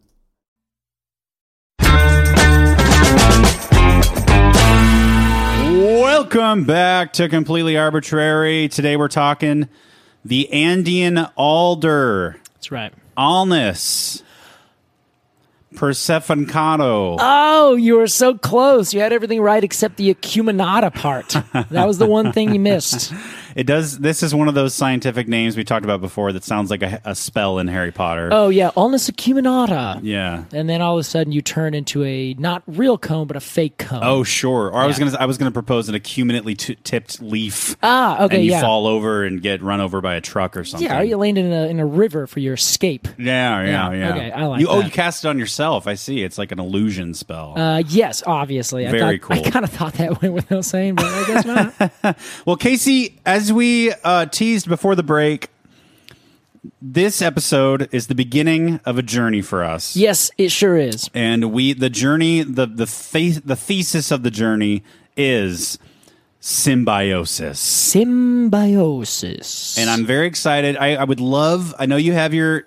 Welcome back to Completely Arbitrary. Today we're talking the Andean alder. That's right. Alnus. Persephoncado. Oh, you were so close. You had everything right except the acuminata part. That was the one thing you missed. It does. This is one of those scientific names we talked about before that sounds like a spell in Harry Potter. Oh, yeah. Alnus acuminata. Yeah. And then all of a sudden you turn into a not real cone, but a fake cone. Oh, sure. Or yeah. I was gonna propose an acuminately tipped leaf. Ah, okay, and you fall over and get run over by a truck or something. Yeah, or you land in a river for your escape. Yeah. Okay, I like that. Oh, you cast it on yourself. I see. It's like an illusion spell. Yes, obviously. Very cool. I kind of thought that way without saying, but I guess not. Well, Casey, as we teased before the break, this episode is the beginning of a journey for us. Yes, it sure is. And the journey, the thesis of the journey is symbiosis. Symbiosis. And I'm very excited. I would love. I know you have your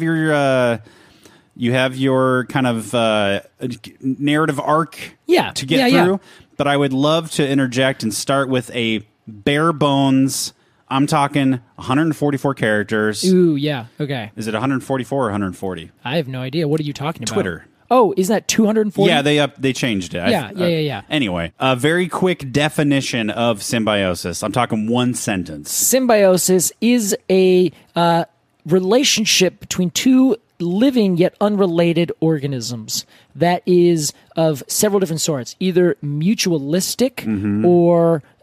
kind of narrative arc to get through. Yeah. But I would love to interject and start with a bare bones. I'm talking 144 characters. Ooh, yeah. Okay. Is it 144 or 140? I have no idea. What are you talking about? Twitter. Oh, is that 240? Yeah, they changed it. Yeah. Anyway, a very quick definition of symbiosis. I'm talking one sentence. Symbiosis is a relationship between two living yet unrelated organisms that is of several different sorts, either mutualistic or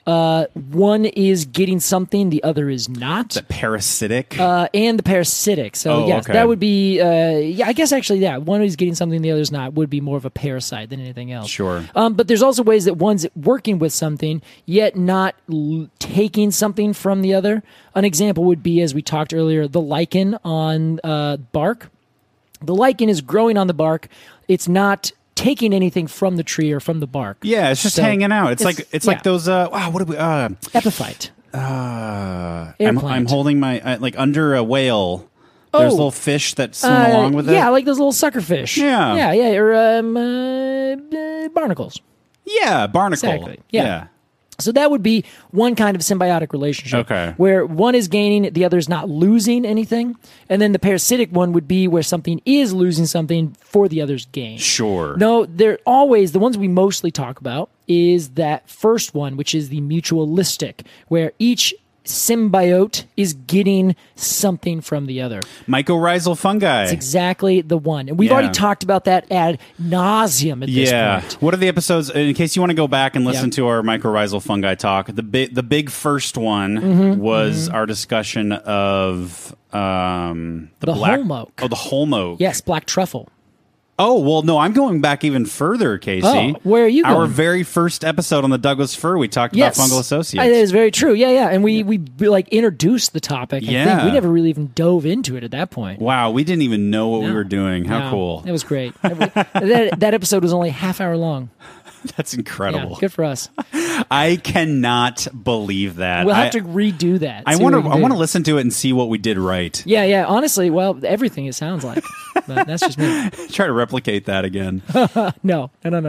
one is getting something, the other is not. The parasitic? And the parasitic. So, yes, okay. that would be, I guess actually, one is getting something, the other's not, would be more of a parasite than anything else. Sure. But there's also ways that one's working with something, yet not taking something from the other. An example would be, as we talked earlier, the lichen on bark. The lichen is growing on the bark. It's not taking anything from the tree or from the bark. Yeah, it's just hanging out. It's like those. What do we? Epiphyte. I'm holding my like under a whale. There's little fish that swim along with it. Yeah, like those little sucker fish. Yeah, or barnacles. Yeah, barnacle. Exactly. Yeah. So that would be one kind of symbiotic relationship, okay, where one is gaining, the other is not losing anything, and then the parasitic one would be where something is losing something for the other's gain. Sure. No, they're always the ones we mostly talk about is that first one, which is the mutualistic, where each symbiote is getting something from the other. Mycorrhizal fungi. That's exactly the one. And we've already talked about that ad nauseum at this point. What are the episodes, in case you want to go back and listen to our mycorrhizal fungi talk, the big first one was our discussion of the holm oak. Oh, the holm oak. Yes, black truffle. Oh, well, no, I'm going back even further, Casey. Oh, where are you going? Our very first episode on the Douglas fir, we talked about fungal associates. That is very true. Yeah. And we like introduced the topic. I think. We never really even dove into it at that point. Wow, we didn't even know what we were doing. How cool. It was great. that episode was only a half hour long. That's incredible. Yeah, good for us. I cannot believe that. We'll have to redo that. I want to listen to it and see what we did right. Yeah. Honestly, well, everything it sounds like. But that's just me. Try to replicate that again. No.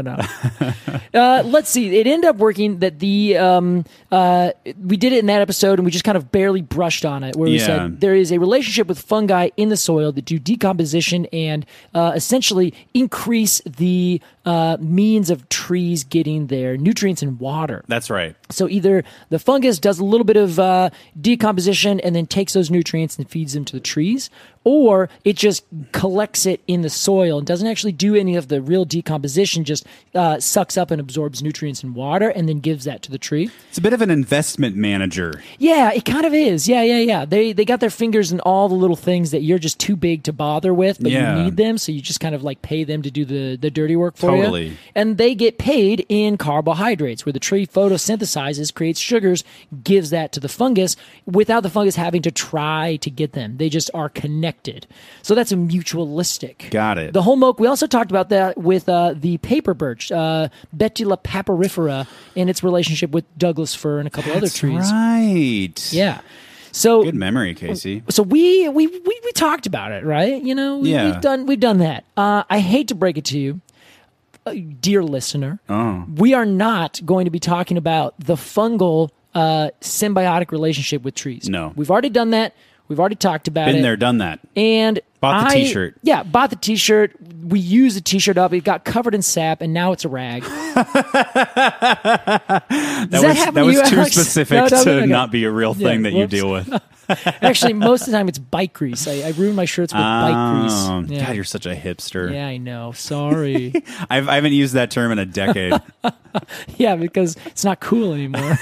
Let's see. It ended up working that we did it in that episode, and we just kind of barely brushed on it, where we said there is a relationship with fungi in the soil that do decomposition and essentially increase the means of trees getting their nutrients and water. That's right. So either the fungus does a little bit of decomposition and then takes those nutrients and feeds them to the trees, or it just collects it in the soil and doesn't actually do any of the real decomposition, just sucks up and absorbs nutrients and water and then gives that to the tree. It's a bit of an investment manager. Yeah, it kind of is. Yeah. They got their fingers in all the little things that you're just too big to bother with, but you need them, so you just kind of like pay them to do the dirty work for you. And they get paid in carbohydrates, where the tree photosynthesizes, creates sugars, gives that to the fungus without the fungus having to try to get them. They just are connected. So that's a mutualistic. Got it. The holm oak, we also talked about that with the paper birch, Betula papyrifera, and its relationship with Douglas fir and a couple other trees. Right. Yeah. So good memory, Casey. So we talked about it, right? You know, we've done that. I hate to break it to you, dear listener. We are not going to be talking about the fungal symbiotic relationship with trees. No. We've already done that. We've already talked about it. Been there, done that. And bought the T-shirt. Yeah, bought the T-shirt. We used the T-shirt up. It got covered in sap, and now it's a rag. that was too Alex? specific to not be a real thing that you deal with. Actually, most of the time it's bike grease. I ruin my shirts with bike grease. Yeah. God, you're such a hipster. Yeah, I know. Sorry. I haven't used that term in a decade. Yeah, because it's not cool anymore.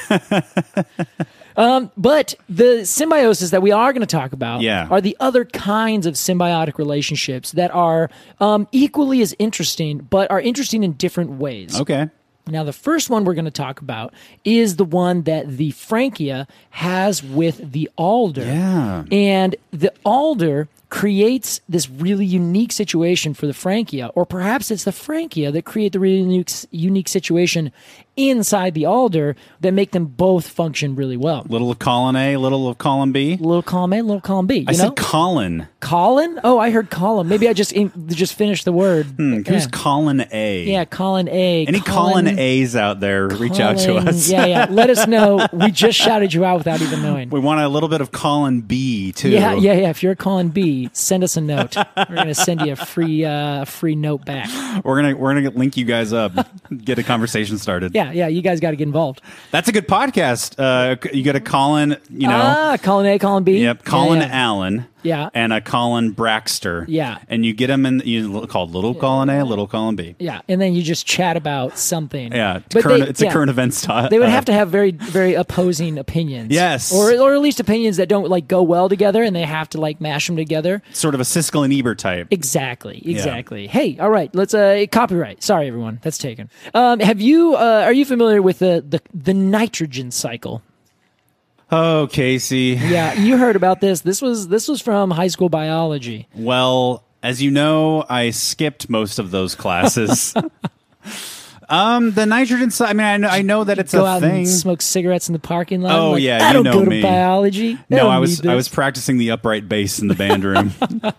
But the symbiosis that we are going to talk about are the other kinds of symbiotic relationships that are equally as interesting, but are interesting in different ways. Okay. Now, the first one we're going to talk about is the one that the Frankia has with the alder. Yeah. And the alder creates this really unique situation for the Frankia, or perhaps it's the Frankia that create the really unique situation inside the alder that make them both function really well. Little of column A, little of column B. Little column A, little column B. I said Colin. Colin? Oh, I heard column. Maybe I just finished the word. Who's Colin A? Yeah, Colin A. Any Colin A's out there, reach out to us. Yeah. Let us know. We just shouted you out without even knowing. We want a little bit of Colin B, too. Yeah. If you're Colin B, send us a note. We're going to send you a free note back. We're gonna link you guys up, get a conversation started. Yeah. You guys got to get involved. That's a good podcast. You got a Colin, Colin A, Colin B. Yep, Colin Allen. Yeah. And a Colin Braxter. Yeah. And you get them called Little Colin A, Little Colin B. Yeah. And then you just chat about something. Yeah. It's a current event style. They would have to have very, very opposing opinions. Yes. Or at least opinions that don't like go well together, and they have to like mash them together. Sort of a Siskel and Ebert type. Exactly. Yeah. Hey, all right. Let's copyright. Sorry, everyone. That's taken. Are you familiar with the nitrogen cycle? Oh, Casey. Yeah, you heard about this. This was from high school biology. Well, as you know, I skipped most of those classes. The nitrogen cycle. I mean, I know that it's go a out thing. And smoke cigarettes in the parking lot. Oh, like, yeah, I don't go me. to biology. No, I was practicing the upright bass in the band room.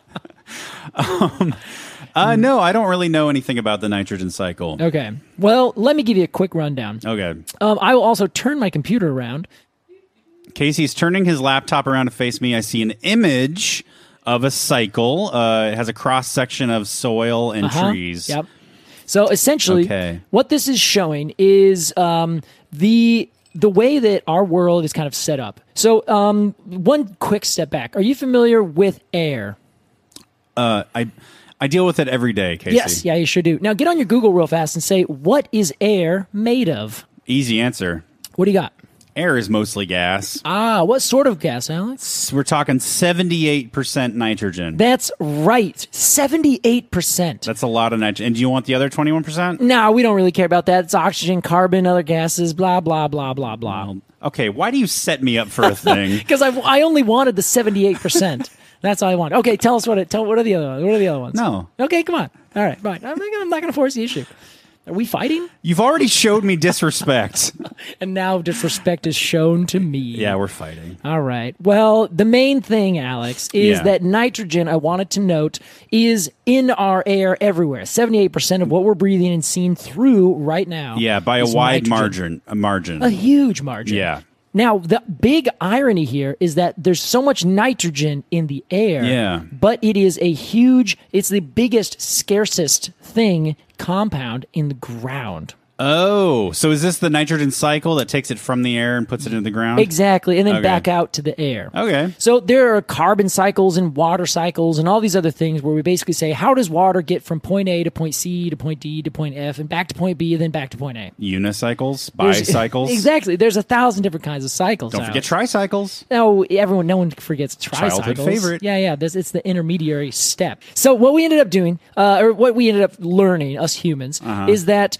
No, I don't really know anything about the nitrogen cycle. Okay. Well, let me give you a quick rundown. Okay. I will also turn my computer around. Casey's turning his laptop around to face me. I see an image of a cycle. It has a cross section of soil and trees. Yep. So essentially, what this is showing is the way that our world is kind of set up. So one quick step back. Are you familiar with air? I deal with it every day, Casey. Yes, yeah, you sure do. Now get on your Google real fast and say, what is air made of? Easy answer. What do you got? Air is mostly gas. What sort of gas, Alex? We're talking 78% nitrogen. That's right, 78%. That's a lot of nitrogen. And do you want the other 21%? No, we don't really care about that. It's oxygen, carbon, other gases, blah, blah, blah, blah, blah. Okay, why do you set me up for a thing? Because I only wanted the 78%. That's all I want. Okay, tell us what are the other ones? What are the other ones? No. Okay, come on. All right, fine. I'm not going to force the issue. Are we fighting? You've already showed me disrespect. And now disrespect is shown to me. Yeah, we're fighting. All right. Well, the main thing, Alex, is that nitrogen, I wanted to note, is in our air everywhere. 78% of what we're breathing and seeing through right now. Yeah, by a wide margin. A huge margin. Yeah. Now, the big irony here is that there's so much nitrogen in the air, but it's the biggest, scarcest compound in the ground. Oh, so is this the nitrogen cycle that takes it from the air and puts it into the ground? Exactly, and then back out to the air. Okay. So there are carbon cycles and water cycles and all these other things where we basically say, how does water get from point A to point C to point D to point F and back to point B and then back to point A? Unicycles, bicycles. Exactly. There's 1,000 different kinds of cycles. Don't forget tricycles. No one forgets tricycles. Childhood favorite. Yeah. It's the intermediary step. So what we ended up doing, or what we ended up learning, us humans, is that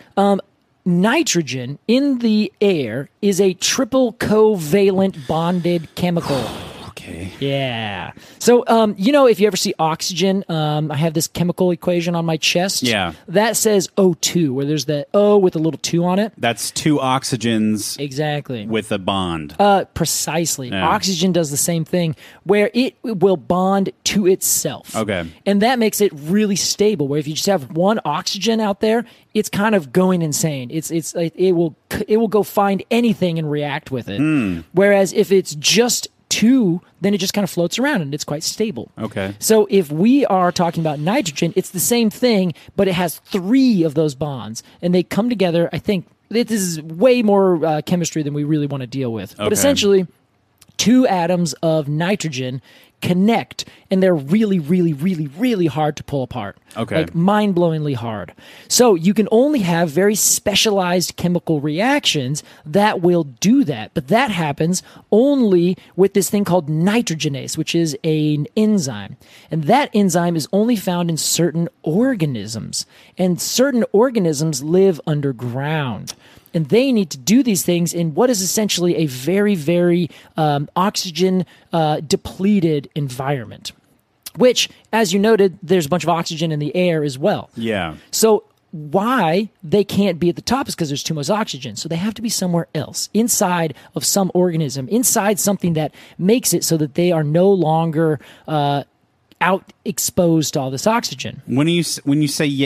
nitrogen in the air is a triple covalent bonded chemical. Okay. Yeah. So, if you ever see oxygen, I have this chemical equation on my chest. Yeah. That says O2, where there's the O with a little 2 on it. That's 2 oxygens. Exactly. With a bond. Precisely. Yeah. Oxygen does the same thing, where it will bond to itself. Okay. And that makes it really stable, where if you just have one oxygen out there, it's kind of going insane. It will go find anything and react with it. Whereas if it's just 2, then it just kind of floats around and it's quite stable. Okay. So if we are talking about nitrogen, it's the same thing, but it has 3 of those bonds, and they come together. I think this is way more chemistry than we really want to deal with. Okay. But essentially, 2 atoms of nitrogen connect, and they're really, really, really, really hard to pull apart. Okay. Like mind-blowingly hard. So you can only have very specialized chemical reactions that will do that. But that happens only with this thing called nitrogenase, which is an enzyme. And that enzyme is only found in certain organisms. And certain organisms live underground. And they need to do these things in what is essentially a very, very oxygen depleted environment, which, as you noted, there's a bunch of oxygen in the air as well. Yeah. So why they can't be at the top is because there's too much oxygen. So they have to be somewhere else, inside of some organism, inside something that makes it so that they are no longer out exposed to all this oxygen. When you say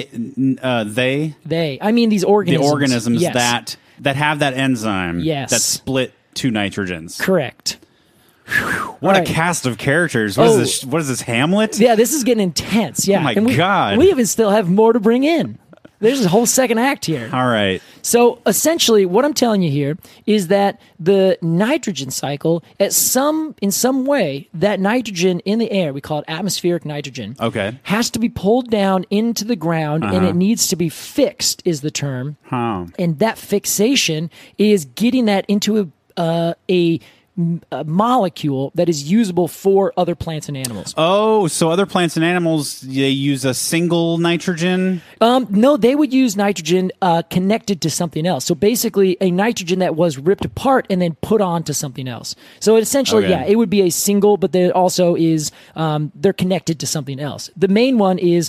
they, I mean these organisms. The organisms yes. that have that enzyme yes. that split 2 nitrogens. Correct. What a cast of characters. What is this, Hamlet? Yeah, this is getting intense. Yeah. Oh my and God. We even still have more to bring in. There's a whole second act here. All right. So essentially, what I'm telling you here is that the nitrogen cycle, in some way, that nitrogen in the air, we call it atmospheric nitrogen, has to be pulled down into the ground, and it needs to be fixed, is the term. And that fixation is getting that into a molecule that is usable for other plants and animals. Oh, so other plants and animals, they use a single nitrogen? No, they would use nitrogen connected to something else. So basically a nitrogen that was ripped apart and then put onto something else. So essentially, it would be a single, but there also is, they're connected to something else. The main one is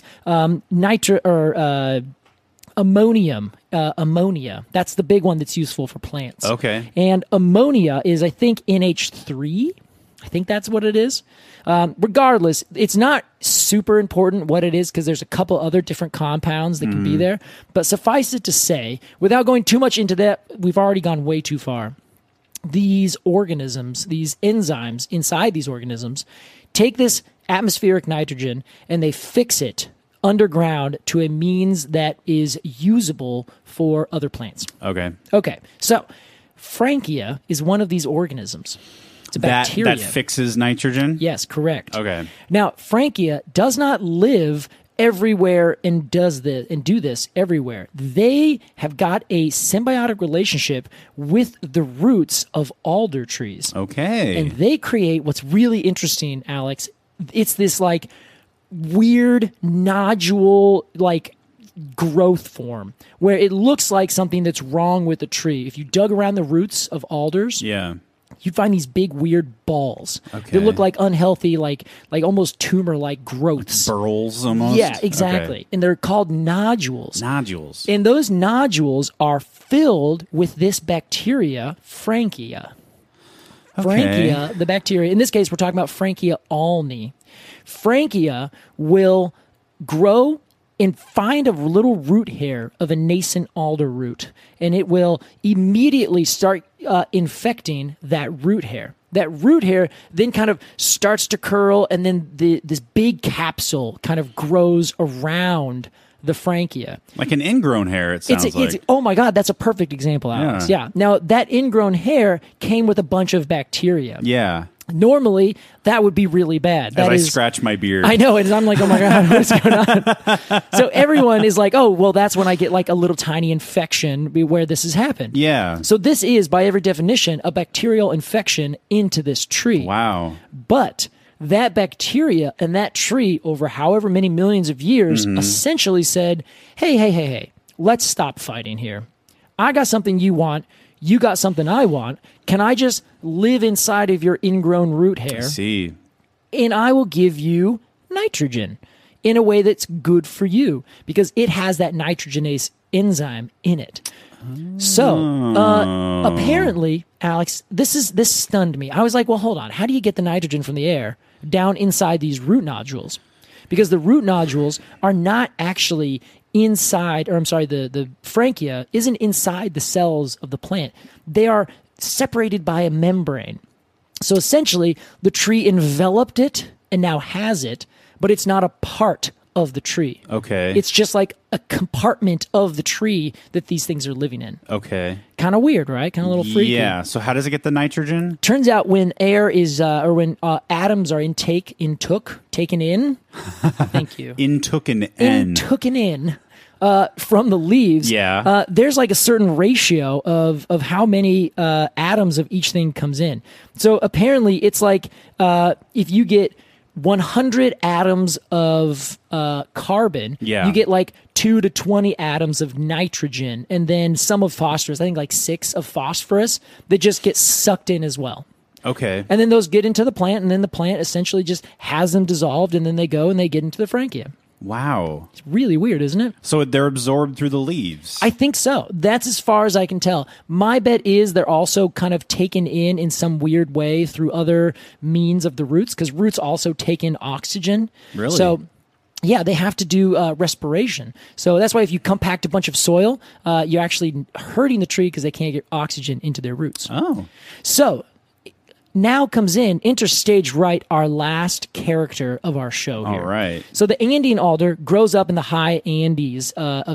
ammonia. That's the big one that's useful for plants. Okay. And ammonia is, I think, NH3. I think that's what it is. Regardless, it's not super important what it is because there's a couple other different compounds that can be there. But suffice it to say, without going too much into that, we've already gone way too far. These organisms, these enzymes inside these organisms, take this atmospheric nitrogen and they fix it underground to a means that is usable for other plants. Okay. So Frankia is one of these organisms. It's a bacteria. That fixes nitrogen? Yes, correct. Okay. Now, Frankia does not live everywhere and do this everywhere. They have got a symbiotic relationship with the roots of alder trees. Okay. And they create what's really interesting, Alex. It's this like weird nodule like growth form where it looks like something that's wrong with the tree. If you dug around the roots of alders, you'd find these big weird balls that look like unhealthy, like almost tumor-like growths. Like burls almost? Yeah, exactly. Okay. And they're called nodules. Nodules. And those nodules are filled with this bacteria, Frankia. Frankia, the bacteria, in this case we're talking about Frankia alni. Frankia will grow and find a little root hair of a nascent alder root, and it will immediately start infecting that root hair. That root hair then kind of starts to curl, and then this big capsule kind of grows around the Frankia. Like an ingrown hair, it sounds like. Oh my God, that's a perfect example, Alex. Yeah. Now, that ingrown hair came with a bunch of bacteria. Yeah. Normally, that would be really bad. As I scratch my beard. I know, and I'm like, oh my God, what's going on? So everyone is like, oh, well, that's when I get like a little tiny infection where this has happened. Yeah. So this is, by every definition, a bacterial infection into this tree. Wow. But that bacteria and that tree, over however many millions of years, essentially said, hey, let's stop fighting here. I got something you want. You got something I want. Can I just live inside of your ingrown root hair? I see. And I will give you nitrogen in a way that's good for you because it has that nitrogenase enzyme in it. So apparently, Alex, this stunned me. I was like, well, hold on. How do you get the nitrogen from the air down inside these root nodules? Because the root nodules are not actually inside, or I'm sorry, the Frankia isn't inside the cells of the plant. They are separated by a membrane. So essentially, the tree enveloped it and now has it, but it's not a part of the tree. Okay. It's just like a compartment of the tree that these things are living in. Okay. Kind of weird, right? Kind of a little freaky. Yeah. So how does it get the nitrogen? Turns out when air is, or when atoms are taken in. Thank you. Intooken in. From the leaves, there's like a certain ratio of how many atoms of each thing comes in. So apparently it's like if you get 100 atoms of carbon, you get like 2 to 20 atoms of nitrogen, and then some of phosphorus, I think like 6 of phosphorus, that just get sucked in as well. Okay. And then those get into the plant, and then the plant essentially just has them dissolved, and then they go and they get into the Frankia. Wow. It's really weird, isn't it? So they're absorbed through the leaves. I think so. That's as far as I can tell. My bet is they're also kind of taken in some weird way through other means of the roots, because roots also take in oxygen. Really? So, yeah, they have to do respiration. So that's why if you compact a bunch of soil, you're actually hurting the tree because they can't get oxygen into their roots. Oh. So now comes enters stage right, our last character of our show here. All right. So the Andean alder grows up in the high Andes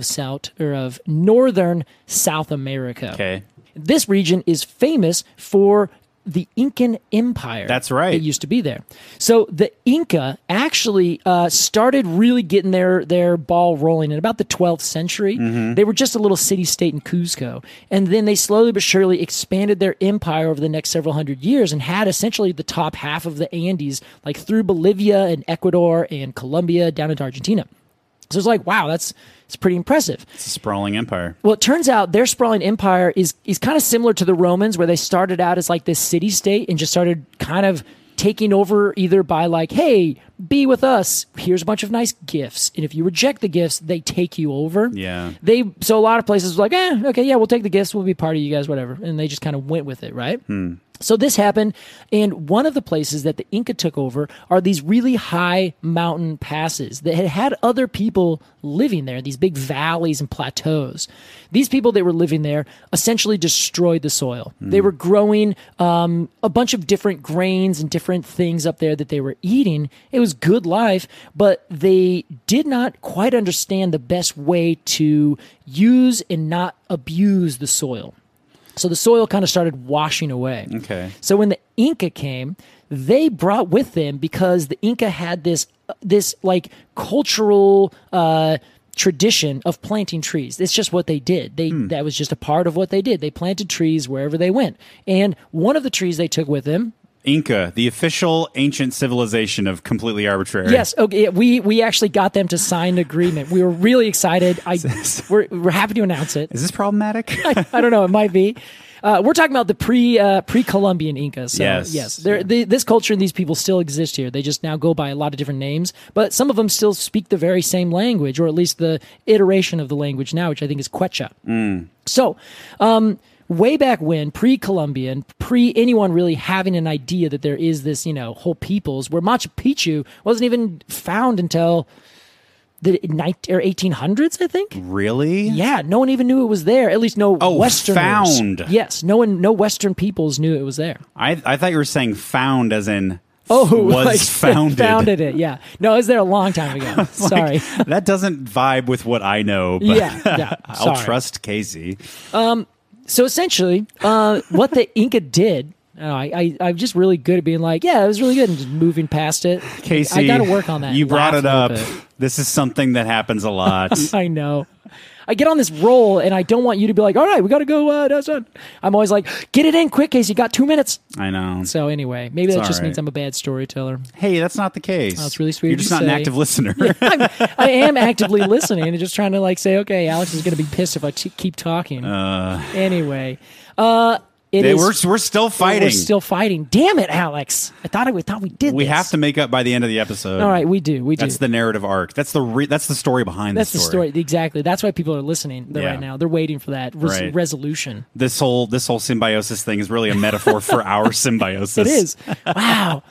of northern South America. Okay. This region is famous for the Incan Empire. That's right. That used to be there. So the Inca actually started really getting their ball rolling in about the 12th century. Mm-hmm. They were just a little city-state in Cuzco. And then they slowly but surely expanded their empire over the next several hundred years and had essentially the top half of the Andes, like through Bolivia and Ecuador and Colombia down into Argentina. So it's like, wow, it's pretty impressive. It's a sprawling empire. Well, it turns out their sprawling empire is kind of similar to the Romans, where they started out as like this city-state and just started kind of taking over either by like, hey, be with us. Here's a bunch of nice gifts. And if you reject the gifts, they take you over. Yeah. So a lot of places were like, okay, yeah, we'll take the gifts. We'll be part of you guys, whatever. And they just kind of went with it, right? So this happened, and one of the places that the Inca took over are these really high mountain passes that had other people living there, these big valleys and plateaus. These people that were living there essentially destroyed the soil. They were growing a bunch of different grains and different things up there that they were eating. It was good life, but they did not quite understand the best way to use and not abuse the soil. So the soil kind of started washing away. Okay. So when the Inca came, they brought with them, because the Inca had this like cultural tradition of planting trees. It's just what they did. That was just a part of what they did. They planted trees wherever they went. And one of the trees they took with them, Inca, the official ancient civilization of completely arbitrary. Yes, okay. We actually got them to sign an agreement. We were really excited. We're happy to announce it. Is this problematic? I don't know. It might be. We're talking about the pre-Columbian Incas. So, yes. This culture and these people still exist here. They just now go by a lot of different names, but some of them still speak the very same language, or at least the iteration of the language now, which I think is Quechua. So, way back when, pre-Columbian, anyone really having an idea that there is this, whole peoples, where Machu Picchu wasn't even found until the 1800s, I think. Really? Yeah, no one even knew it was there. At least no Westerners. Found. Yes, no Western peoples knew it was there. I thought you were saying found as in founded. Founded it, yeah. No, it was there a long time ago. Sorry. That doesn't vibe with what I know, but yeah. I'll trust Casey. So essentially, what the Inca did, I'm just really good at being like, yeah, it was really good, and just moving past it. Casey, I got to work on that. You brought it up. This is something that happens a lot. I know. I get on this roll, and I don't want you to be like, all right, we got to go. That's done. I'm always like, get it in quick, Casey. You got 2 minutes. I know. So anyway, maybe that just means I'm a bad storyteller. Hey, that's not the case. Oh, it's really sweet. You're just not an active listener. Yeah, I am actively listening and just trying to say, okay, Alex is going to be pissed if I keep talking. Anyway, we're still fighting. We're still fighting. Damn it, Alex! I thought we did. We this. have to make up by the end of the episode. All right, we do. That's the narrative arc. That's the story behind the story. That's the story. Exactly. That's why people are listening right now. They're waiting for that resolution. This whole symbiosis thing is really a metaphor for our symbiosis. It is. Wow.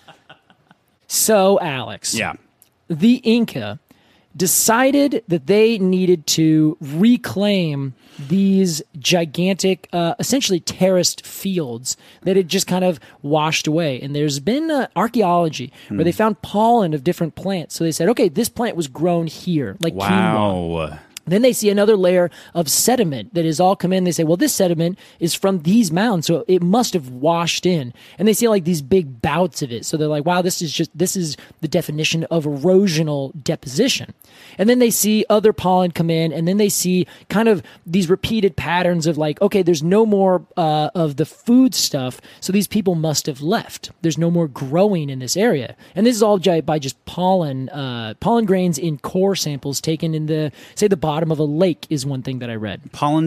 So, Alex. Yeah. The Inca decided that they needed to reclaim these gigantic, essentially terraced fields that had just kind of washed away. And there's been archaeology where they found pollen of different plants. So they said, okay, this plant was grown here, like quinoa. Then they see another layer of sediment that has all come in. They say, well, this sediment is from these mounds, so it must have washed in. And they see these big bouts of it. So they're like, wow, this is the definition of erosional deposition. And then they see other pollen come in, and then they see kind of these repeated patterns of okay, there's no more of the food stuff, so these people must have left. There's no more growing in this area. And this is all by just pollen grains in core samples taken in the bottom of a lake is one thing that I read. Pollen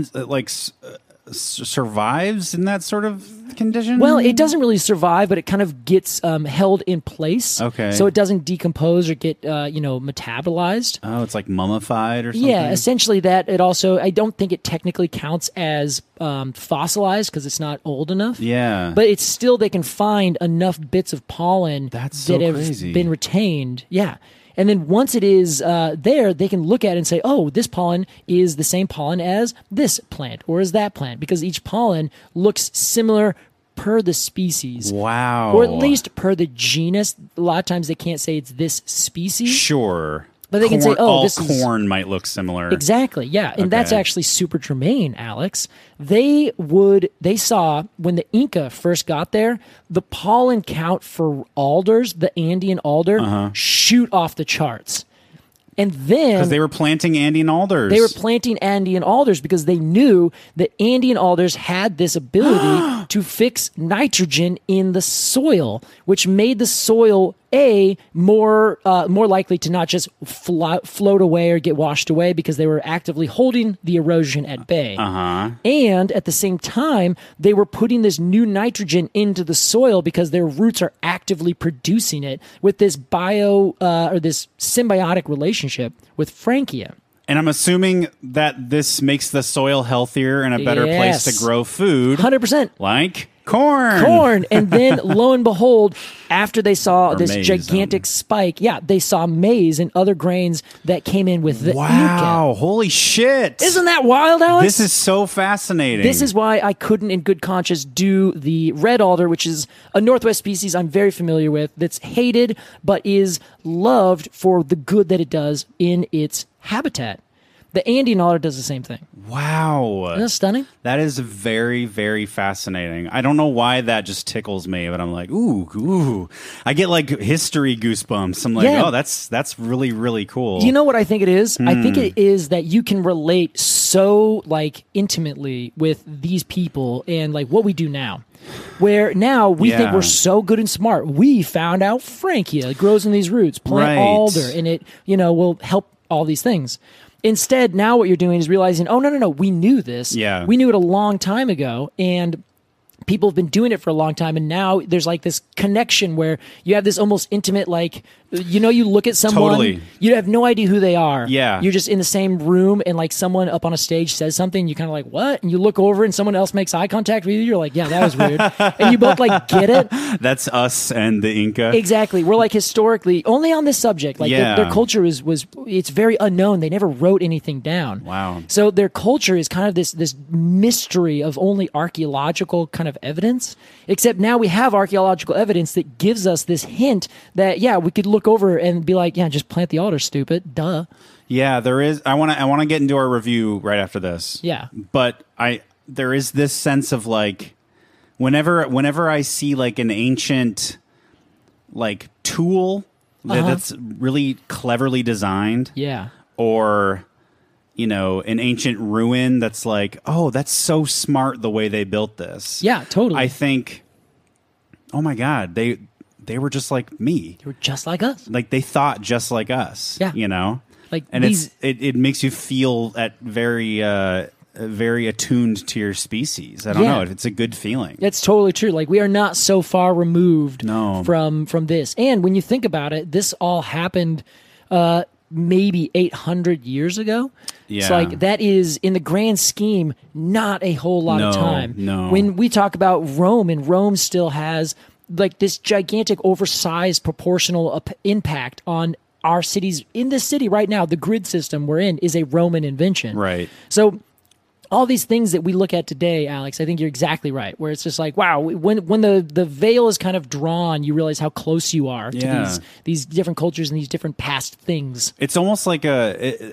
survives in that sort of condition? Well, it doesn't really survive, but it kind of gets held in place. Okay. So it doesn't decompose or get metabolized. Oh, it's like mummified or something? Yeah, essentially that. It also, I don't think it technically counts as fossilized because it's not old enough. Yeah. But it's still, they can find enough bits of pollen that have been retained. Yeah. And then once it is there, they can look at it and say, oh, this pollen is the same pollen as this plant or as that plant, because each pollen looks similar per the species. Wow. Or at least per the genus. A lot of times they can't say it's this species. Sure. But they can say, oh, all this is... corn might look similar. Exactly, yeah. And that's actually super germane, Alex. They saw, when the Inca first got there, the pollen count for alders, the Andean alder, shoot off the charts. And then... Because they were planting Andean alders. They were planting Andean alders because they knew that Andean alders had this ability to fix nitrogen in the soil, which made the soil, more likely to not just float away or get washed away because they were actively holding the erosion at bay. And at the same time, they were putting this new nitrogen into the soil because their roots are actively producing it with this this symbiotic relationship with Frankia. And I'm assuming that this makes the soil healthier and a better place to grow food. 100%. Like corn. And then, lo and behold, after they saw this gigantic spike, they saw maize and other grains that came in with the Inca. Holy shit. Isn't that wild, Alex? This is so fascinating. This is why I couldn't, in good conscience, do the red alder, which is a Northwest species I'm very familiar with, that's hated but is loved for the good that it does in its habitat. The Andean alder does the same thing. Wow. Isn't that stunning? That is very, very fascinating. I don't know why that just tickles me, but I'm like, ooh. I get like history goosebumps. I'm like, oh, that's really, really cool. Do you know what I think it is? I think it is that you can relate so like intimately with these people and like what we do now. Where now we think we're so good and smart. We found out Frankia grows in these roots, plant alder, and it, will help all these things. Instead, now what you're doing is realizing, oh, no, we knew this. Yeah. We knew it a long time ago, and people have been doing it for a long time, and now there's like this connection where you have this almost intimate, like, you look at someone, you have no idea who they are. Yeah. You're just in the same room, and like someone up on a stage says something, you kind of like, what? And you look over, and someone else makes eye contact with you. You're like, yeah, that was weird. And you both like get it. That's us and the Inca. Exactly. We're like historically only on this subject. Like their culture was it's very unknown. They never wrote anything down. Wow. So their culture is kind of this mystery of only archaeological kind of evidence. Except now we have archaeological evidence that gives us this hint that we could look over and be like, just plant the alder, stupid. Duh. Yeah, there is. I want to get into our review right after this. Yeah. But there is this sense of like whenever I see like an ancient like tool that's really cleverly designed. Yeah. Or an ancient ruin that's like, oh, that's so smart the way they built this. Yeah, totally. I think, oh my God, they were just like me. They were just like us. Like they thought just like us. Yeah. Like, and it makes you feel very attuned to your species. I don't know. It's a good feeling. It's totally true. Like we are not so far removed from this. And when you think about it, this all happened maybe 800 years ago. Yeah. So like that is, in the grand scheme, not a whole lot of time. No. When we talk about Rome, and Rome still has like this gigantic, oversized, proportional impact on our cities. In this city right now, the grid system we're in is a Roman invention. Right. So all these things that we look at today, Alex, I think you're exactly right, where it's just like, wow, when the veil is kind of drawn, you realize how close you are to these different cultures and these different past things. It's almost like a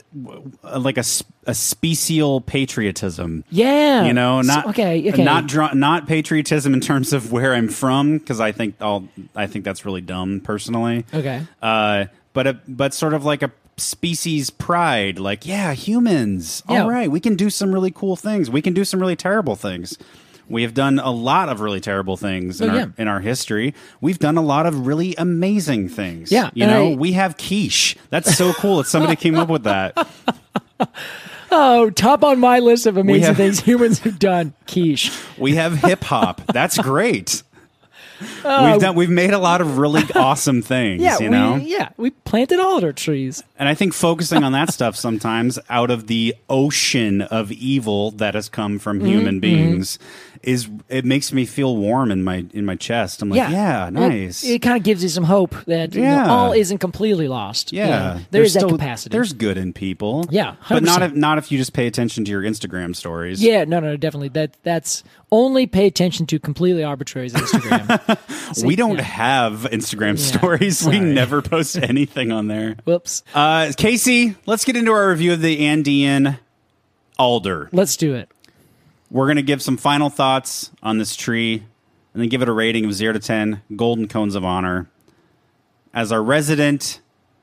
special patriotism. Yeah. Not patriotism in terms of where I'm from, because I think that's really dumb personally. Okay. But sort of like a species pride, like, humans. All right, we can do some really cool things. We can do some really terrible things. We have done a lot of really terrible things in our history. We've done a lot of really amazing things. Yeah. We have quiche. That's so cool that somebody came up with that. Oh, top on my list of amazing things humans have done. Quiche. We have hip hop. That's great. We've made a lot of really awesome things. We planted alder trees. And I think focusing on that stuff sometimes out of the ocean of evil that has come from human beings it makes me feel warm in my chest. I'm like, nice. It kind of gives you some hope that all isn't completely lost. Yeah. There's that capacity. There's good in people. Yeah, 100%. But not if you just pay attention to your Instagram stories. Yeah, no, definitely. That's only pay attention to completely arbitrary Instagram. We don't have Instagram stories. Sorry. We never post anything on there. Whoops. Casey, let's get into our review of the Andean alder. Let's do it. We're going to give some final thoughts on this tree and then give it a rating of 0 to 10 golden cones of honor. As our resident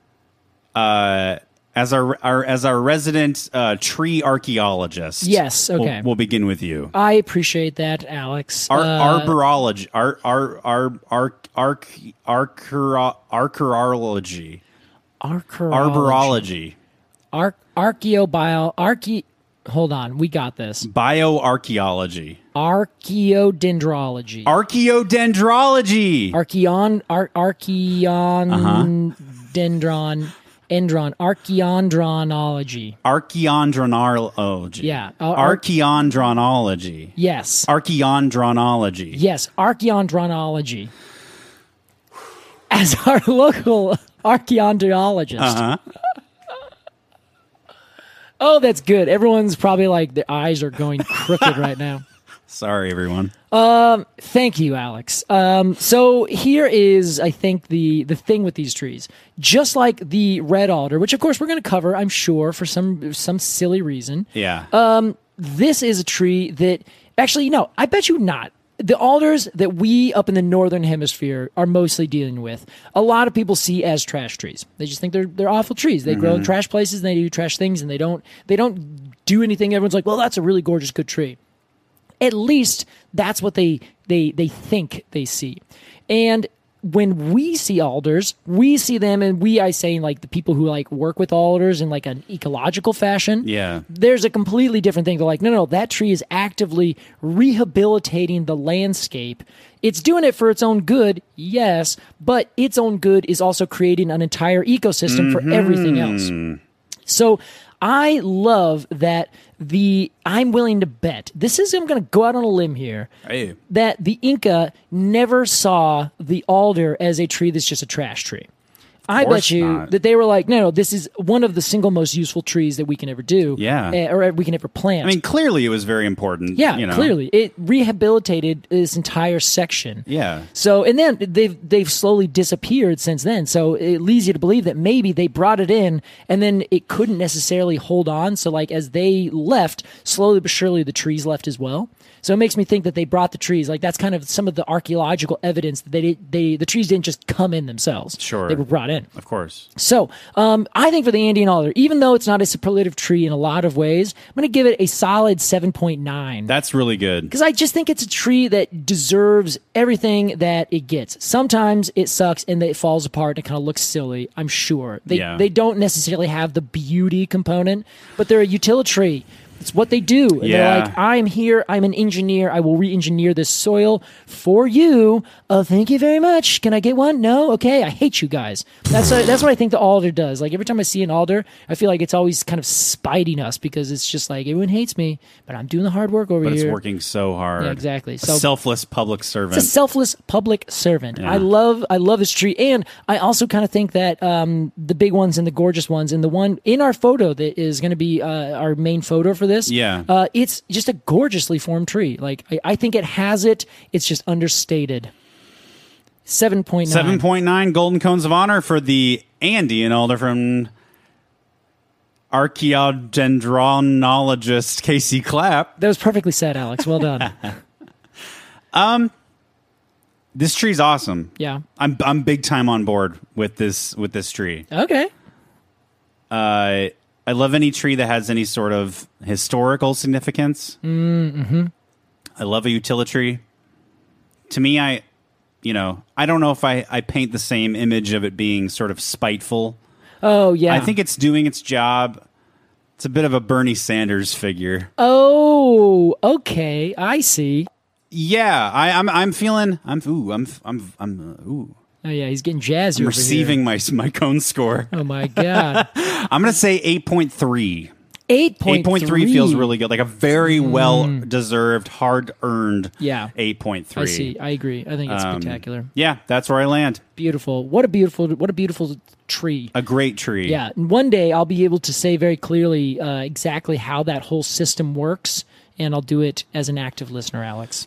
as our resident tree archaeologist. Yes, okay. We'll begin with you. I appreciate that, Alex. Arborology. Arborology. Hold on, we got this. Bioarchaeology. Archaeodendrology. Archaeodendrology. Archaeandronology. Archaeandronology. Yeah. Archaeandronology. Yes. Archaeandronology. Yes, archaeandronology. As our local archaeondologist. Oh, that's good. Everyone's probably like, their eyes are going crooked right now. Sorry, everyone. Thank you, Alex. So here is, I think, the thing with these trees. Just like the red alder, which of course we're going to cover, I'm sure, for some silly reason. Yeah. This is a tree that actually, no, I bet you not. The alders that we up in the northern hemisphere are mostly dealing with, a lot of people see as trash trees. They just think they're awful trees. They grow in trash places and they do trash things and they don't do anything. Everyone's like, well, that's a really gorgeous, good tree. At least that's what they think they see. And when we see alders, we see them, and I say like the people who like work with alders in like an ecological fashion. Yeah. There's a completely different thing. They're like, no, that tree is actively rehabilitating the landscape. It's doing it for its own good, yes, but its own good is also creating an entire ecosystem for everything else. So I love that I'm willing to bet, I'm going to go out on a limb here, that the Inca never saw the alder as a tree that's just a trash tree. I bet you that they were like, no, this is one of the single most useful trees that we can ever do. Yeah. Or we can ever plant. I mean, clearly it was very important. Yeah, clearly. It rehabilitated this entire section. Yeah. So, and then they've slowly disappeared since then. So it leads you to believe that maybe they brought it in and then it couldn't necessarily hold on. So like as they left, slowly but surely the trees left as well. So it makes me think that they brought the trees. Like that's kind of some of the archaeological evidence that the trees didn't just come in themselves. Sure. They were brought in. Of course. So I think for the Andean alder, even though it's not a superlative tree in a lot of ways, I'm going to give it a solid 7.9. That's really good. Because I just think it's a tree that deserves everything that it gets. Sometimes it sucks and it falls apart and it kind of looks silly, I'm sure. They don't necessarily have the beauty component, but they're a utilitarian. It's what they do. And they're like, I'm here. I'm an engineer. I will re-engineer this soil for you. Oh, thank you very much. Can I get one? No? Okay. I hate you guys. That's what I think the alder does. Like every time I see an alder, I feel like it's always kind of spiting us because it's just like, everyone hates me, but I'm doing the hard work over here. But it's working so hard. Yeah, exactly. So, selfless public servant. It's a selfless public servant. Yeah. I love this tree. And I also kind of think that the big ones and the gorgeous ones and the one in our photo that is going to be our main photo for this. Yeah. It's just a gorgeously formed tree. Like I think it has it. It's just understated. 7.9. 7.9 golden cones of honor for the Andean alder from archaeodendronologist Casey Clapp. That was perfectly said, Alex. Well done. This tree's awesome. Yeah. I'm big time on board with this tree. Okay. I love any tree that has any sort of historical significance. Mm-hmm. I love a utilitarian. To me, I don't know if I paint the same image of it being sort of spiteful. Oh, yeah. I think it's doing its job. It's a bit of a Bernie Sanders figure. Oh, okay. I see. Yeah, I'm feeling. Oh yeah, he's getting jazzy. I'm receiving my cone score. Oh my god! I'm gonna say 8.3. 8.3 feels really good, like a very well-deserved, hard-earned 8.3. I see. I agree. I think it's spectacular. Yeah, that's where I land. Beautiful. What a beautiful tree. A great tree. Yeah. And one day I'll be able to say very clearly exactly how that whole system works, and I'll do it as an active listener, Alex.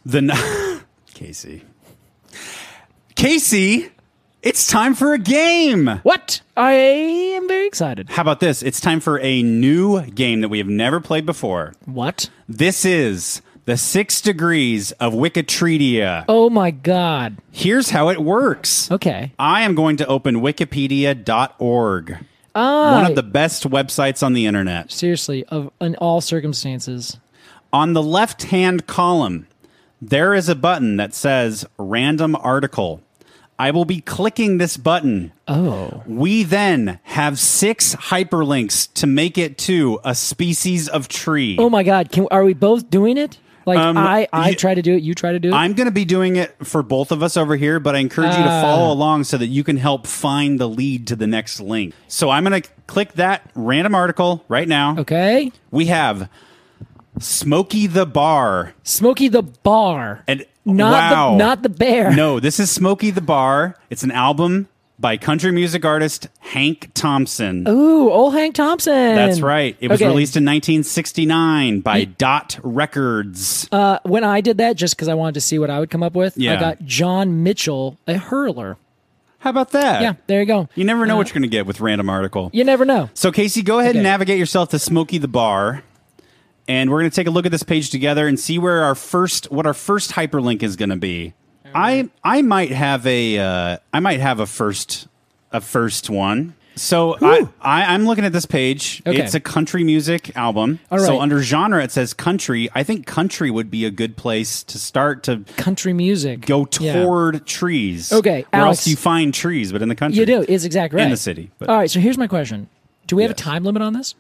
Casey, it's time for a game. What? I am very excited. How about this? It's time for a new game that we have never played before. What? This is the 6 Degrees of Wikipedia. Oh my god. Here's how it works. Okay. I am going to open wikipedia.org. One of the best websites on the internet. Seriously, in all circumstances. On the left-hand column, there is a button that says Random Article. I will be clicking this button. Oh. We then have 6 hyperlinks to make it to a species of tree. Oh my god, are we both doing it? Like I try to do it, you try to do it? I'm going to be doing it for both of us over here, but I encourage you to follow along so that you can help find the lead to the next link. So I'm going to click that random article right now. Okay. We have Smokey the Bar. Smokey the Bar. And not the bear. No, this is Smokey the Bar. It's an album by country music artist Hank Thompson. Ooh, old Hank Thompson. That's right. It was released in 1969 by Dot Records. When I did that, just because I wanted to see what I would come up with, Yeah. I got John Mitchell, a hurler. How about that? Yeah, there you go. You never know what you're going to get with random article. You never know. So, Casey, go ahead and navigate yourself to Smokey the Bar. And we're going to take a look at this page together and see where what our first hyperlink is going to be. I might have a first one. So I'm looking at this page. Okay. It's a country music album. All right. So under genre, it says country. I think country would be a good place to start to country music. Go toward trees. Okay, where Alex, else do you find trees but in the country? You do. It's exactly right. In the city. But. All right. So here's my question: do we have a time limit on this?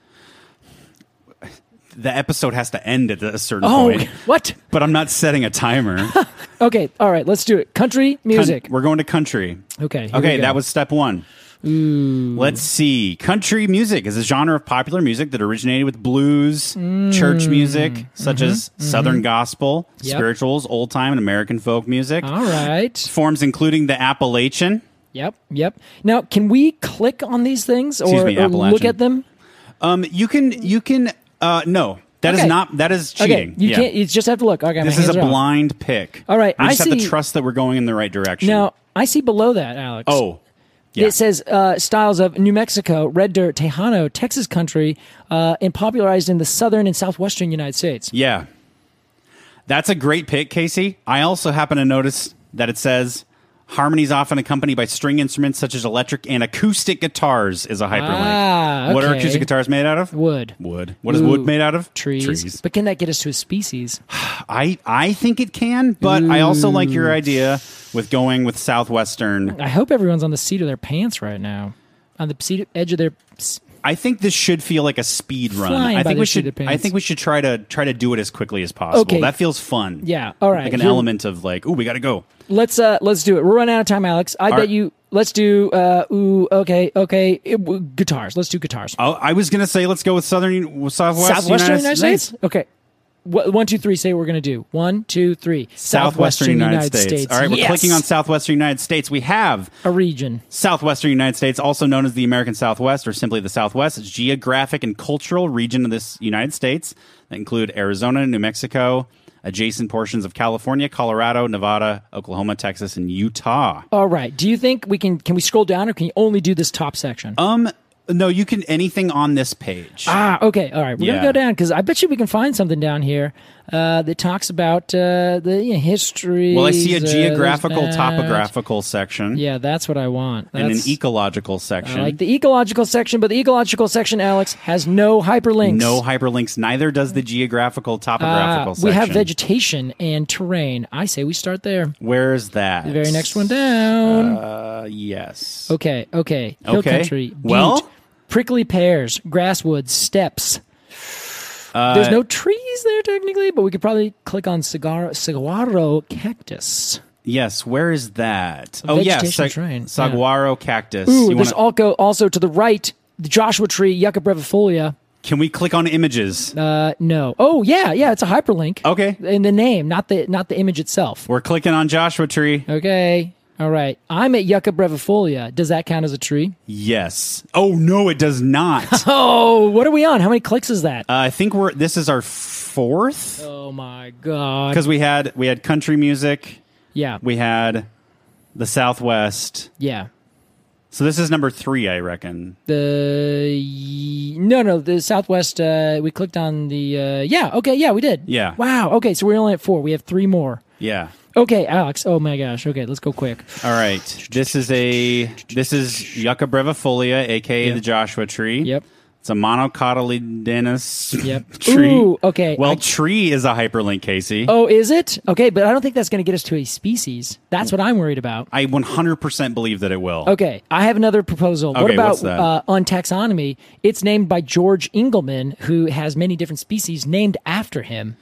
The episode has to end at a certain point. What? But I'm not setting a timer. Okay, all right, let's do it. Country music. We're going to country. Okay. Okay, that was step 1. Ooh. Let's see. Country music is a genre of popular music that originated with blues, church music, such as Southern gospel, spirituals, old time, and American folk music. All right. Forms including the Appalachian. Yep. Now, can we click on these things or look at them? You can. No, that is not. That is cheating. Okay, you can't. You just have to look. Okay, this is a blind pick. All right, we just have to trust that we're going in the right direction. Now, I see below that, Alex. Oh, yeah. It says styles of New Mexico, red dirt, Tejano, Texas country, and popularized in the southern and southwestern United States. Yeah, that's a great pick, Casey. I also happen to notice that it says harmonies often accompanied by string instruments such as electric and acoustic guitars is a hyperlink. Okay. What are acoustic guitars made out of? Wood. What is wood made out of? Trees. But can that get us to a species? I think it can, but I also like your idea with going with Southwestern. I hope everyone's on the seat of their pants right now. On the edge of their... I think this should feel like a speed run. I think we should try to do it as quickly as possible. Okay. That feels fun. Yeah. All right. Like an element of like, ooh, we got to go. Let's do it. We're running out of time, Alex. I bet you. Let's do. Guitars. Let's do guitars. I was gonna say let's go with Southwestern United States. Okay. 1, 2, 3. Say what we're gonna do. 1, 2, 3. Southwestern United States. All right, we're Yes. clicking on Southwestern United States. We have a region. Southwestern United States, also known as the American Southwest or simply the Southwest. It's a geographic and cultural region of this United States that include Arizona, New Mexico, adjacent portions of California, Colorado, Nevada, Oklahoma, Texas, and Utah. All right. Do you think we can we scroll down or can you only do this top section? No, you can anything on this page. Okay. All right. We're going to go down because I bet you we can find something down here that talks about the history. Well, I see a geographical, topographical section. Yeah, that's what I want. And an ecological section. I like the ecological section, but the ecological section, Alex, has no hyperlinks. No hyperlinks. Neither does the geographical, topographical section. We have vegetation and terrain. I say we start there. Where is that? The very next one down. Yes. Okay. Hill country. Butte, well, prickly pears, grasswoods, steppes. There's no trees there technically, but we could probably click on saguaro cactus. Yes, where is that? Vegetation train. Saguaro cactus. Ooh, there's also to the right, the Joshua tree, Yucca brevifolia. Can we click on images? No. Oh, yeah, it's a hyperlink. Okay. In the name, not the image itself. We're clicking on Joshua tree. Okay. All right. I'm at Yucca brevifolia. Does that count as a tree? Yes. Oh, no, it does not. Oh, what are we on? How many clicks is that? I think this is our 4th. Oh, my God. Because we had country music. Yeah. We had the Southwest. Yeah. So this is number 3, I reckon. The Southwest. We clicked on the. We did. Yeah. Wow. Okay, so we're only at 4. We have 3 more. Yeah. Okay, Alex. Oh my gosh. Okay, let's go quick. All right. This is Yucca brevifolia, aka the Joshua tree. Yep. It's a monocotyledonous tree. Ooh, okay. Well, tree is a hyperlink, Casey. Oh, is it? Okay, but I don't think that's going to get us to a species. That's what I'm worried about. I 100% believe that it will. Okay, I have another proposal. What about what's that? On taxonomy? It's named by George Engelman, who has many different species named after him.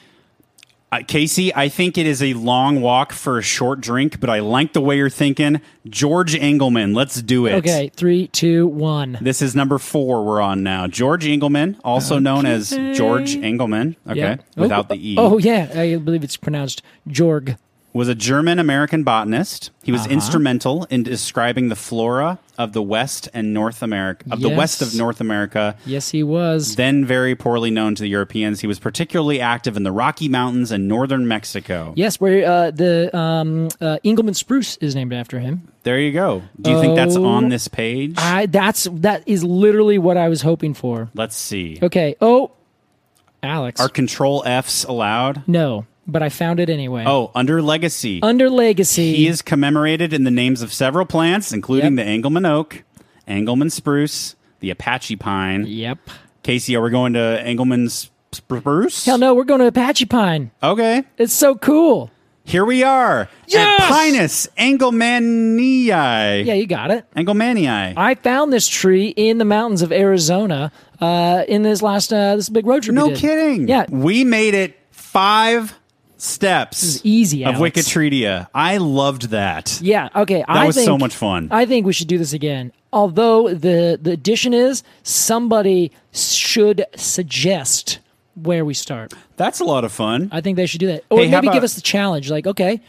Casey, I think it is a long walk for a short drink, but I like the way you're thinking. George Engelman, let's do it. Okay, 3, 2, 1. This is number 4 we're on now. George Engelman, also known as George Engelman, without the E. Oh, yeah, I believe it's pronounced Jorg. Was a German-American botanist. He was instrumental in describing the flora of the West and North America, the West of North America. Yes, he was. Then very poorly known to the Europeans. He was particularly active in the Rocky Mountains and northern Mexico. Yes, where the Engelmann spruce is named after him. There you go. Do you think that's on this page? That is literally what I was hoping for. Let's see. Okay. Oh, Alex. Are Control Fs allowed? No. But I found it anyway. Oh, under Legacy. Under Legacy. He is commemorated in the names of several plants, including the Engelmann oak, Engelmann spruce, the Apache pine. Yep. Casey, are we going to Engelmann spruce? Hell no, we're going to Apache pine. Okay. It's so cool. Here we are. Yes! At Pinus Engelmannii. Yeah, you got it. Engelmannii. I found this tree in the mountains of Arizona in this big road trip. No we did. kidding. Yeah. We made it 5 steps. This is easy, of Alex. Wikitredia. I loved that. Yeah, okay. That was so much fun. I think we should do this again. Although the addition is somebody should suggest where we start. That's a lot of fun. I think they should do that. Or maybe give us the challenge. Like, okay,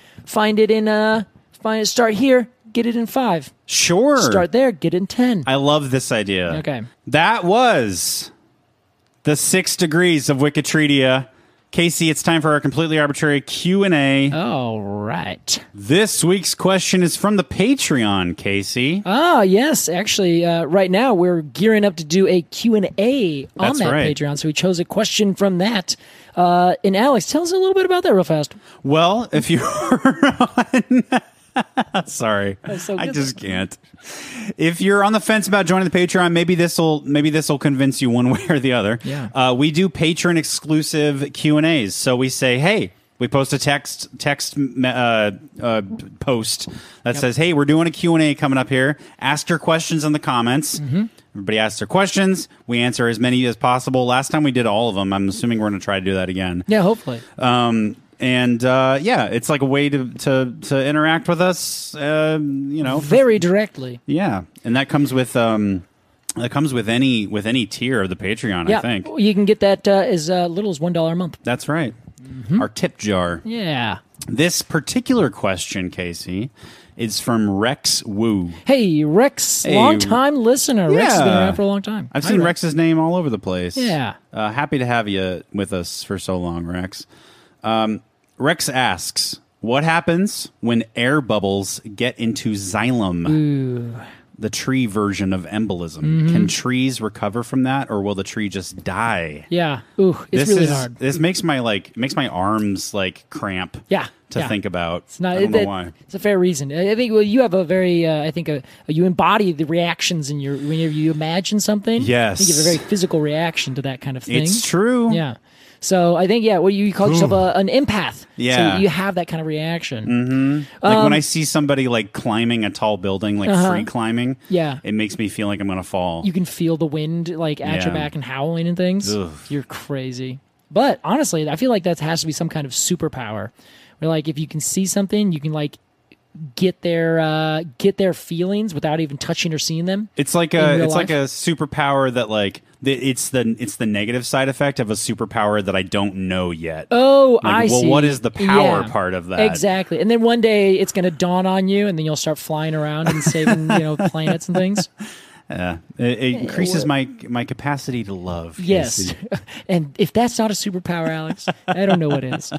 start here, get it in 5. Sure. Start there, get it in 10. I love this idea. Okay. That was the 6 degrees of Wikitredia. Casey, it's time for our completely arbitrary Q&A. All right. This week's question is from the Patreon, Casey. Ah, yes. Actually, right now we're gearing up to do a Q&A on that Patreon, so we chose a question from that. And Alex, tell us a little bit about that real fast. Well, if you're on... Sorry, I just can't. If you're on the fence about joining the Patreon, maybe this will convince you one way or the other. Yeah. We do patron exclusive Q&As. So we say, hey, we post a text post that says, hey, we're doing a Q&A coming up here. Ask your questions in the comments. Mm-hmm. Everybody asks their questions. We answer as many as possible. Last time we did all of them. I'm assuming we're going to try to do that again. Yeah, hopefully. And it's like a way to interact with us, very directly. Yeah, and that comes with any tier of the Patreon. Yeah, I think you can get that as little as $1 a month. That's right. Mm-hmm. Our tip jar. Yeah. This particular question, Casey, is from Rex Wu. Hey, Rex, long-time listener. Rex has been around for a long time. I've seen Rex's name all over the place. Yeah. Happy to have you with us for so long, Rex. Rex asks, what happens when air bubbles get into xylem? Ooh. The tree version of embolism. Mm-hmm. Can trees recover from that, or will the tree just die? Yeah. Ooh, it's really hard. This makes my arms cramp. Yeah. To think about. It's not, I don't know why. It's a fair reason. I think you have a very. You embody the reactions whenever you imagine something. Yes. I think you have a very physical reaction to that kind of thing. It's true. Yeah. So I think, what you call yourself an empath. Yeah. So you have that kind of reaction. Mm-hmm. Like when I see somebody like climbing a tall building, like free climbing, it makes me feel like I'm going to fall. You can feel the wind like at your back and howling and things. Ugh. You're crazy. But honestly, I feel like that has to be some kind of superpower. Where like if you can see something, you can like get their feelings without even touching or seeing them. It's like a superpower that like it's the negative side effect of a superpower that I don't know yet. Oh, like, I see. Well, what is the power part of that? Exactly. And then one day it's going to dawn on you, and then you'll start flying around and saving planets and things. It increases my capacity to love. Yes. And if that's not a superpower, Alex, I don't know what is.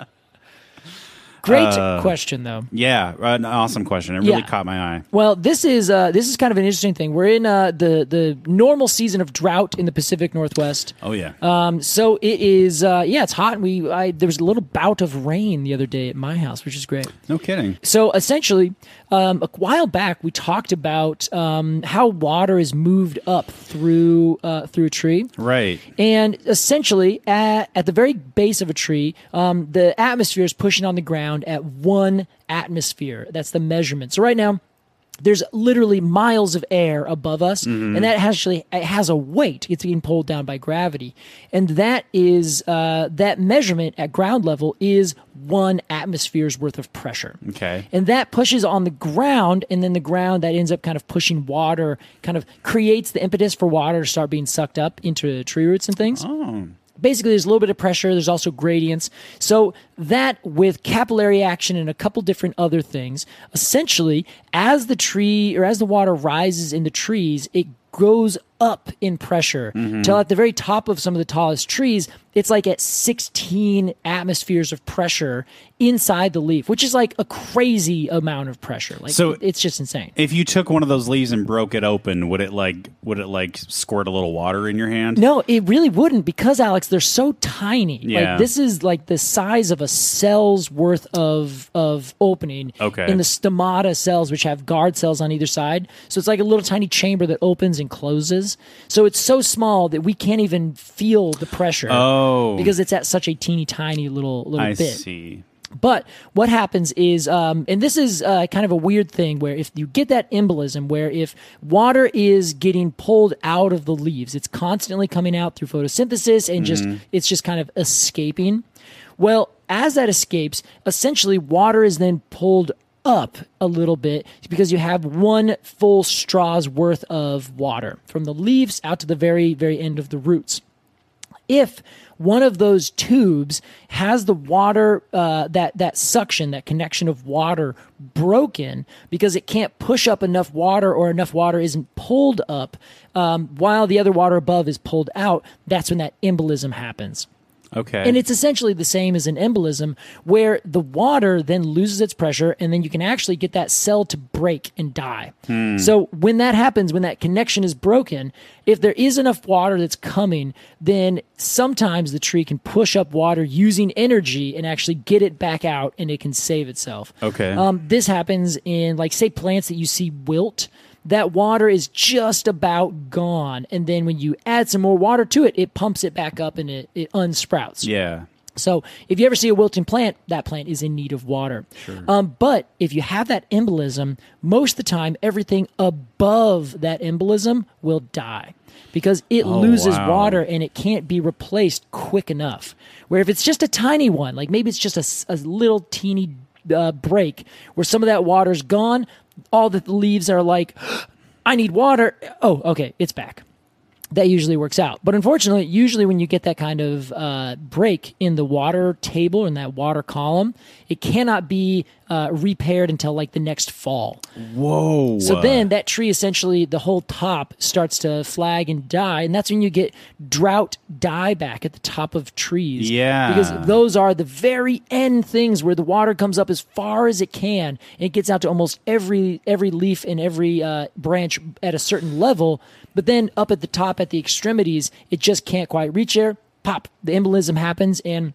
Great question, though. Yeah, an awesome question. It really caught my eye. Well, this is kind of an interesting thing. We're in the normal season of drought in the Pacific Northwest. Oh yeah. So it is. It's hot. And there was a little bout of rain the other day at my house, which is great. No kidding. So essentially, a while back we talked about how water is moved up through a tree. Right. And essentially, at the very base of a tree, the atmosphere is pushing on the ground at 1 atmosphere. That's the measurement. So right now, there's literally miles of air above us, and that it has a weight. It's being pulled down by gravity, and that is that measurement at ground level is 1 atmosphere's worth of pressure. Okay, and that pushes on the ground, and then the ground that ends up kind of pushing water, kind of creates the impetus for water to start being sucked up into tree roots and things. Oh. Basically, there's a little bit of pressure. There's also gradients. So that with capillary action and a couple different other things, essentially, as the water rises in the trees, it goes up in pressure till at the very top of some of the tallest trees, it's like at 16 atmospheres of pressure inside the leaf, which is like a crazy amount of pressure. Like, so it's just insane. If you took one of those leaves and broke it open, would it squirt a little water in your hand? No, it really wouldn't, because Alex, they're so tiny. Yeah. Like, this is like the size of a cell's worth of opening in the stomata cells, which have guard cells on either side. So it's like a little tiny chamber that opens and closes. So it's so small that we can't even feel the pressure. Oh. Because it's at such a teeny tiny little bit. I see. But what happens is, and this is kind of a weird thing, where if you get that embolism, where if water is getting pulled out of the leaves, it's constantly coming out through photosynthesis and it's just kind of escaping. Well, as that escapes, essentially water is then pulled up a little bit because you have 1 full straw's worth of water from the leaves out to the very, very end of the roots. If one of those tubes has the water, that suction, that connection of water broken because it can't push up enough water, or enough water isn't pulled up while the other water above is pulled out, that's when that embolism happens. Okay. And it's essentially the same as an embolism, where the water then loses its pressure, and then you can actually get that cell to break and die. So when that happens, when that connection is broken, if there is enough water that's coming, then sometimes the tree can push up water using energy and actually get it back out, and it can save itself. Okay. This happens in, like, say, plants that you see wilt. That water is just about gone, and then when you add some more water to it, it pumps it back up and it unsprouts. Yeah. So if you ever see a wilting plant, that plant is in need of water. Sure. But if you have that embolism, most of the time, everything above that embolism will die because it loses water and it can't be replaced quick enough. Where if it's just a tiny one, like maybe it's just a little teeny break where some of that water's gone, all the leaves are like, I need water. Oh, okay, it's back. That usually works out. But unfortunately, usually when you get that kind of break in the water table, in that water column, it cannot be repaired until like the next fall. Whoa. So then that tree, essentially the whole top starts to flag and die. And that's when you get drought dieback at the top of trees. Yeah. Because those are the very end things where the water comes up as far as it can. And it gets out to almost every leaf and every branch at a certain level. But then up at the top, at the extremities, it just can't quite reach there. Pop, the embolism happens, and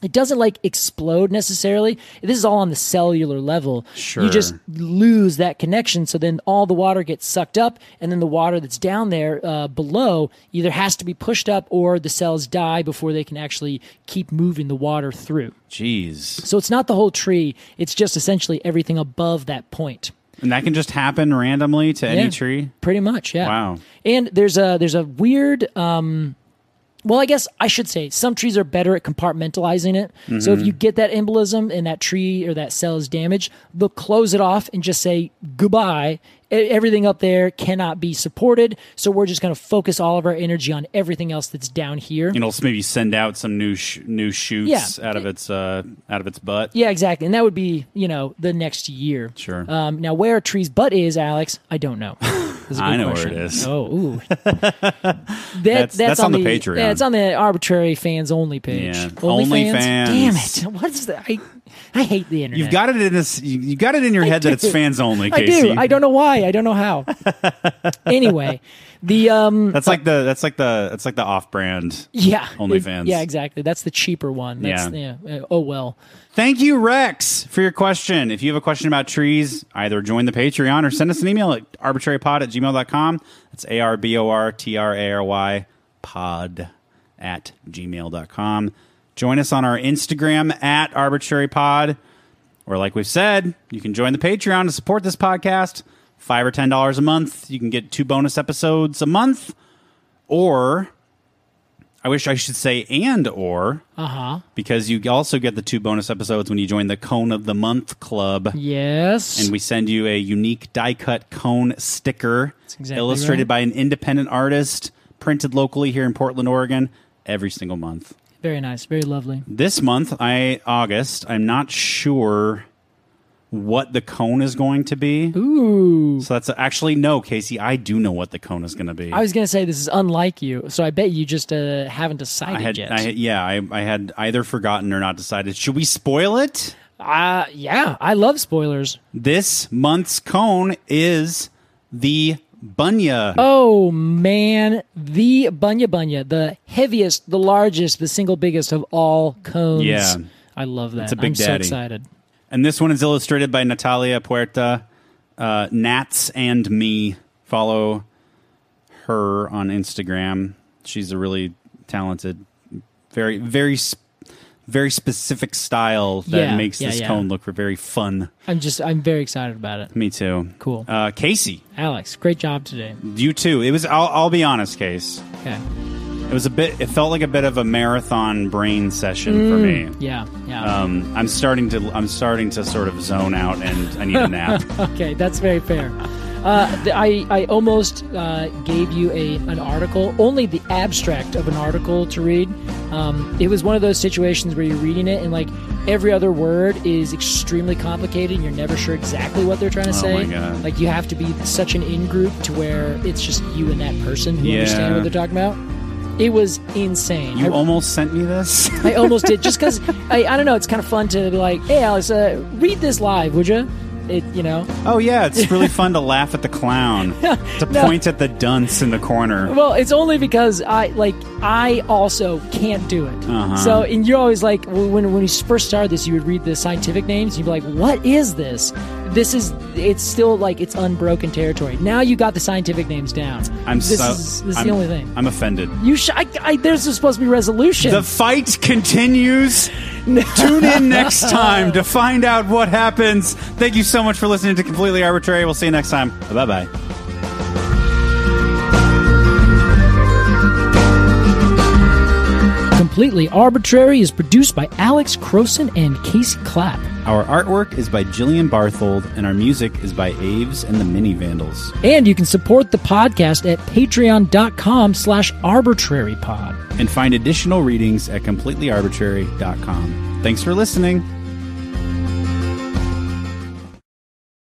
it doesn't like explode necessarily. This is all on the cellular level. Sure. You just lose that connection. So then all the water gets sucked up, and then the water that's down there below either has to be pushed up or the cells die before they can actually keep moving the water through. Jeez. So it's not the whole tree. It's just essentially everything above that point. And that can just happen randomly to any tree? Pretty much, yeah. Wow. And there's a weird... well, I guess I should say some trees are better at compartmentalizing it. Mm-hmm. So if you get that embolism and that tree or that cell is damaged, they'll close it off and just say goodbye. Everything up there cannot be supported. So we're just going to focus all of our energy on everything else that's down here. And it'll maybe send out some new shoots out of its butt. Yeah, exactly. And that would be, the next year. Sure. Now, where a tree's butt is, Alex, I don't know. I know where it is. Oh, ooh. That's on the Patreon. Yeah, it's on the Arbitrary Fans Only page. Yeah. Only fans. Damn it. What is that? I hate the internet. You've got it in this. You got it in your head that it's fans only, Casey. I do. I don't know why. I don't know how. Anyway, that's like the off-brand. OnlyFans. Yeah, exactly. That's the cheaper one. Yeah. Oh well. Thank you, Rex, for your question. If you have a question about trees, either join the Patreon or send us an email at arbitrarypod@gmail.com. That's ARBORTRARY pod@gmail.com. Join us on our Instagram at arbitrarypod. Or like we've said, you can join the Patreon to support this podcast. $5 or $10 a month. You can get 2 bonus episodes a month. Or... I wish I should say because you also get the 2 bonus episodes when you join the Cone of the Month Club. Yes. And we send you a unique die-cut cone sticker illustrated by an independent artist, printed locally here in Portland, Oregon, every single month. Very nice. Very lovely. This month, August, I'm not sure what the cone is going to be. Ooh. So that's actually, no, Casey, I do know what the cone is going to be. I was going to say this is unlike you, so I bet you just haven't decided yet. I had either forgotten or not decided. Should we spoil it? Yeah, I love spoilers. This month's cone is the Bunya. Oh, man. The Bunya. The heaviest, the largest, the single biggest of all cones. Yeah. I love that. It's a big daddy. So excited. And this one is illustrated by Natalia Puerta. Nats and Me. Follow her on Instagram. She's a really talented, very, very, very specific style that makes this cone look very fun. I'm very excited about it. Me too. Cool. Casey. Alex, great job today. You too. It was. I'll be honest, Case. Okay. It felt like a bit of a marathon brain session for me. Yeah. I'm starting to sort of zone out, and I need a nap. Okay, that's very fair. I almost gave you an article, only the abstract of an article to read. It was one of those situations where you're reading it and like every other word is extremely complicated and you're never sure exactly what they're trying to say. Oh my God. Like you have to be such an in-group to where it's just you and that person who understand what they're talking about. It was insane. You almost sent me this? I almost did, just because, I don't know, it's kind of fun to be like, hey, Alex, read this live, would you? Oh, yeah, it's really fun to laugh at the clown, to point at the dunce in the corner. Well, it's only because I also can't do it. Uh-huh. So, and you're always like, when you first started this, you would read the scientific names, you'd be like, what is this? It's still like it's unbroken territory. Now you got the scientific names down. This is the only thing. I'm offended. There's supposed to be resolution. The fight continues. Tune in next time to find out what happens. Thank you so much for listening to Completely Arbitrary. We'll see you next time. Bye-bye. Completely Arbitrary is produced by Alex Croson and Casey Clapp. Our artwork is by Jillian Barthold, and our music is by Aves and the Mini Vandals. And you can support the podcast at patreon.com/arbitrarypod. And find additional readings at completelyarbitrary.com. Thanks for listening.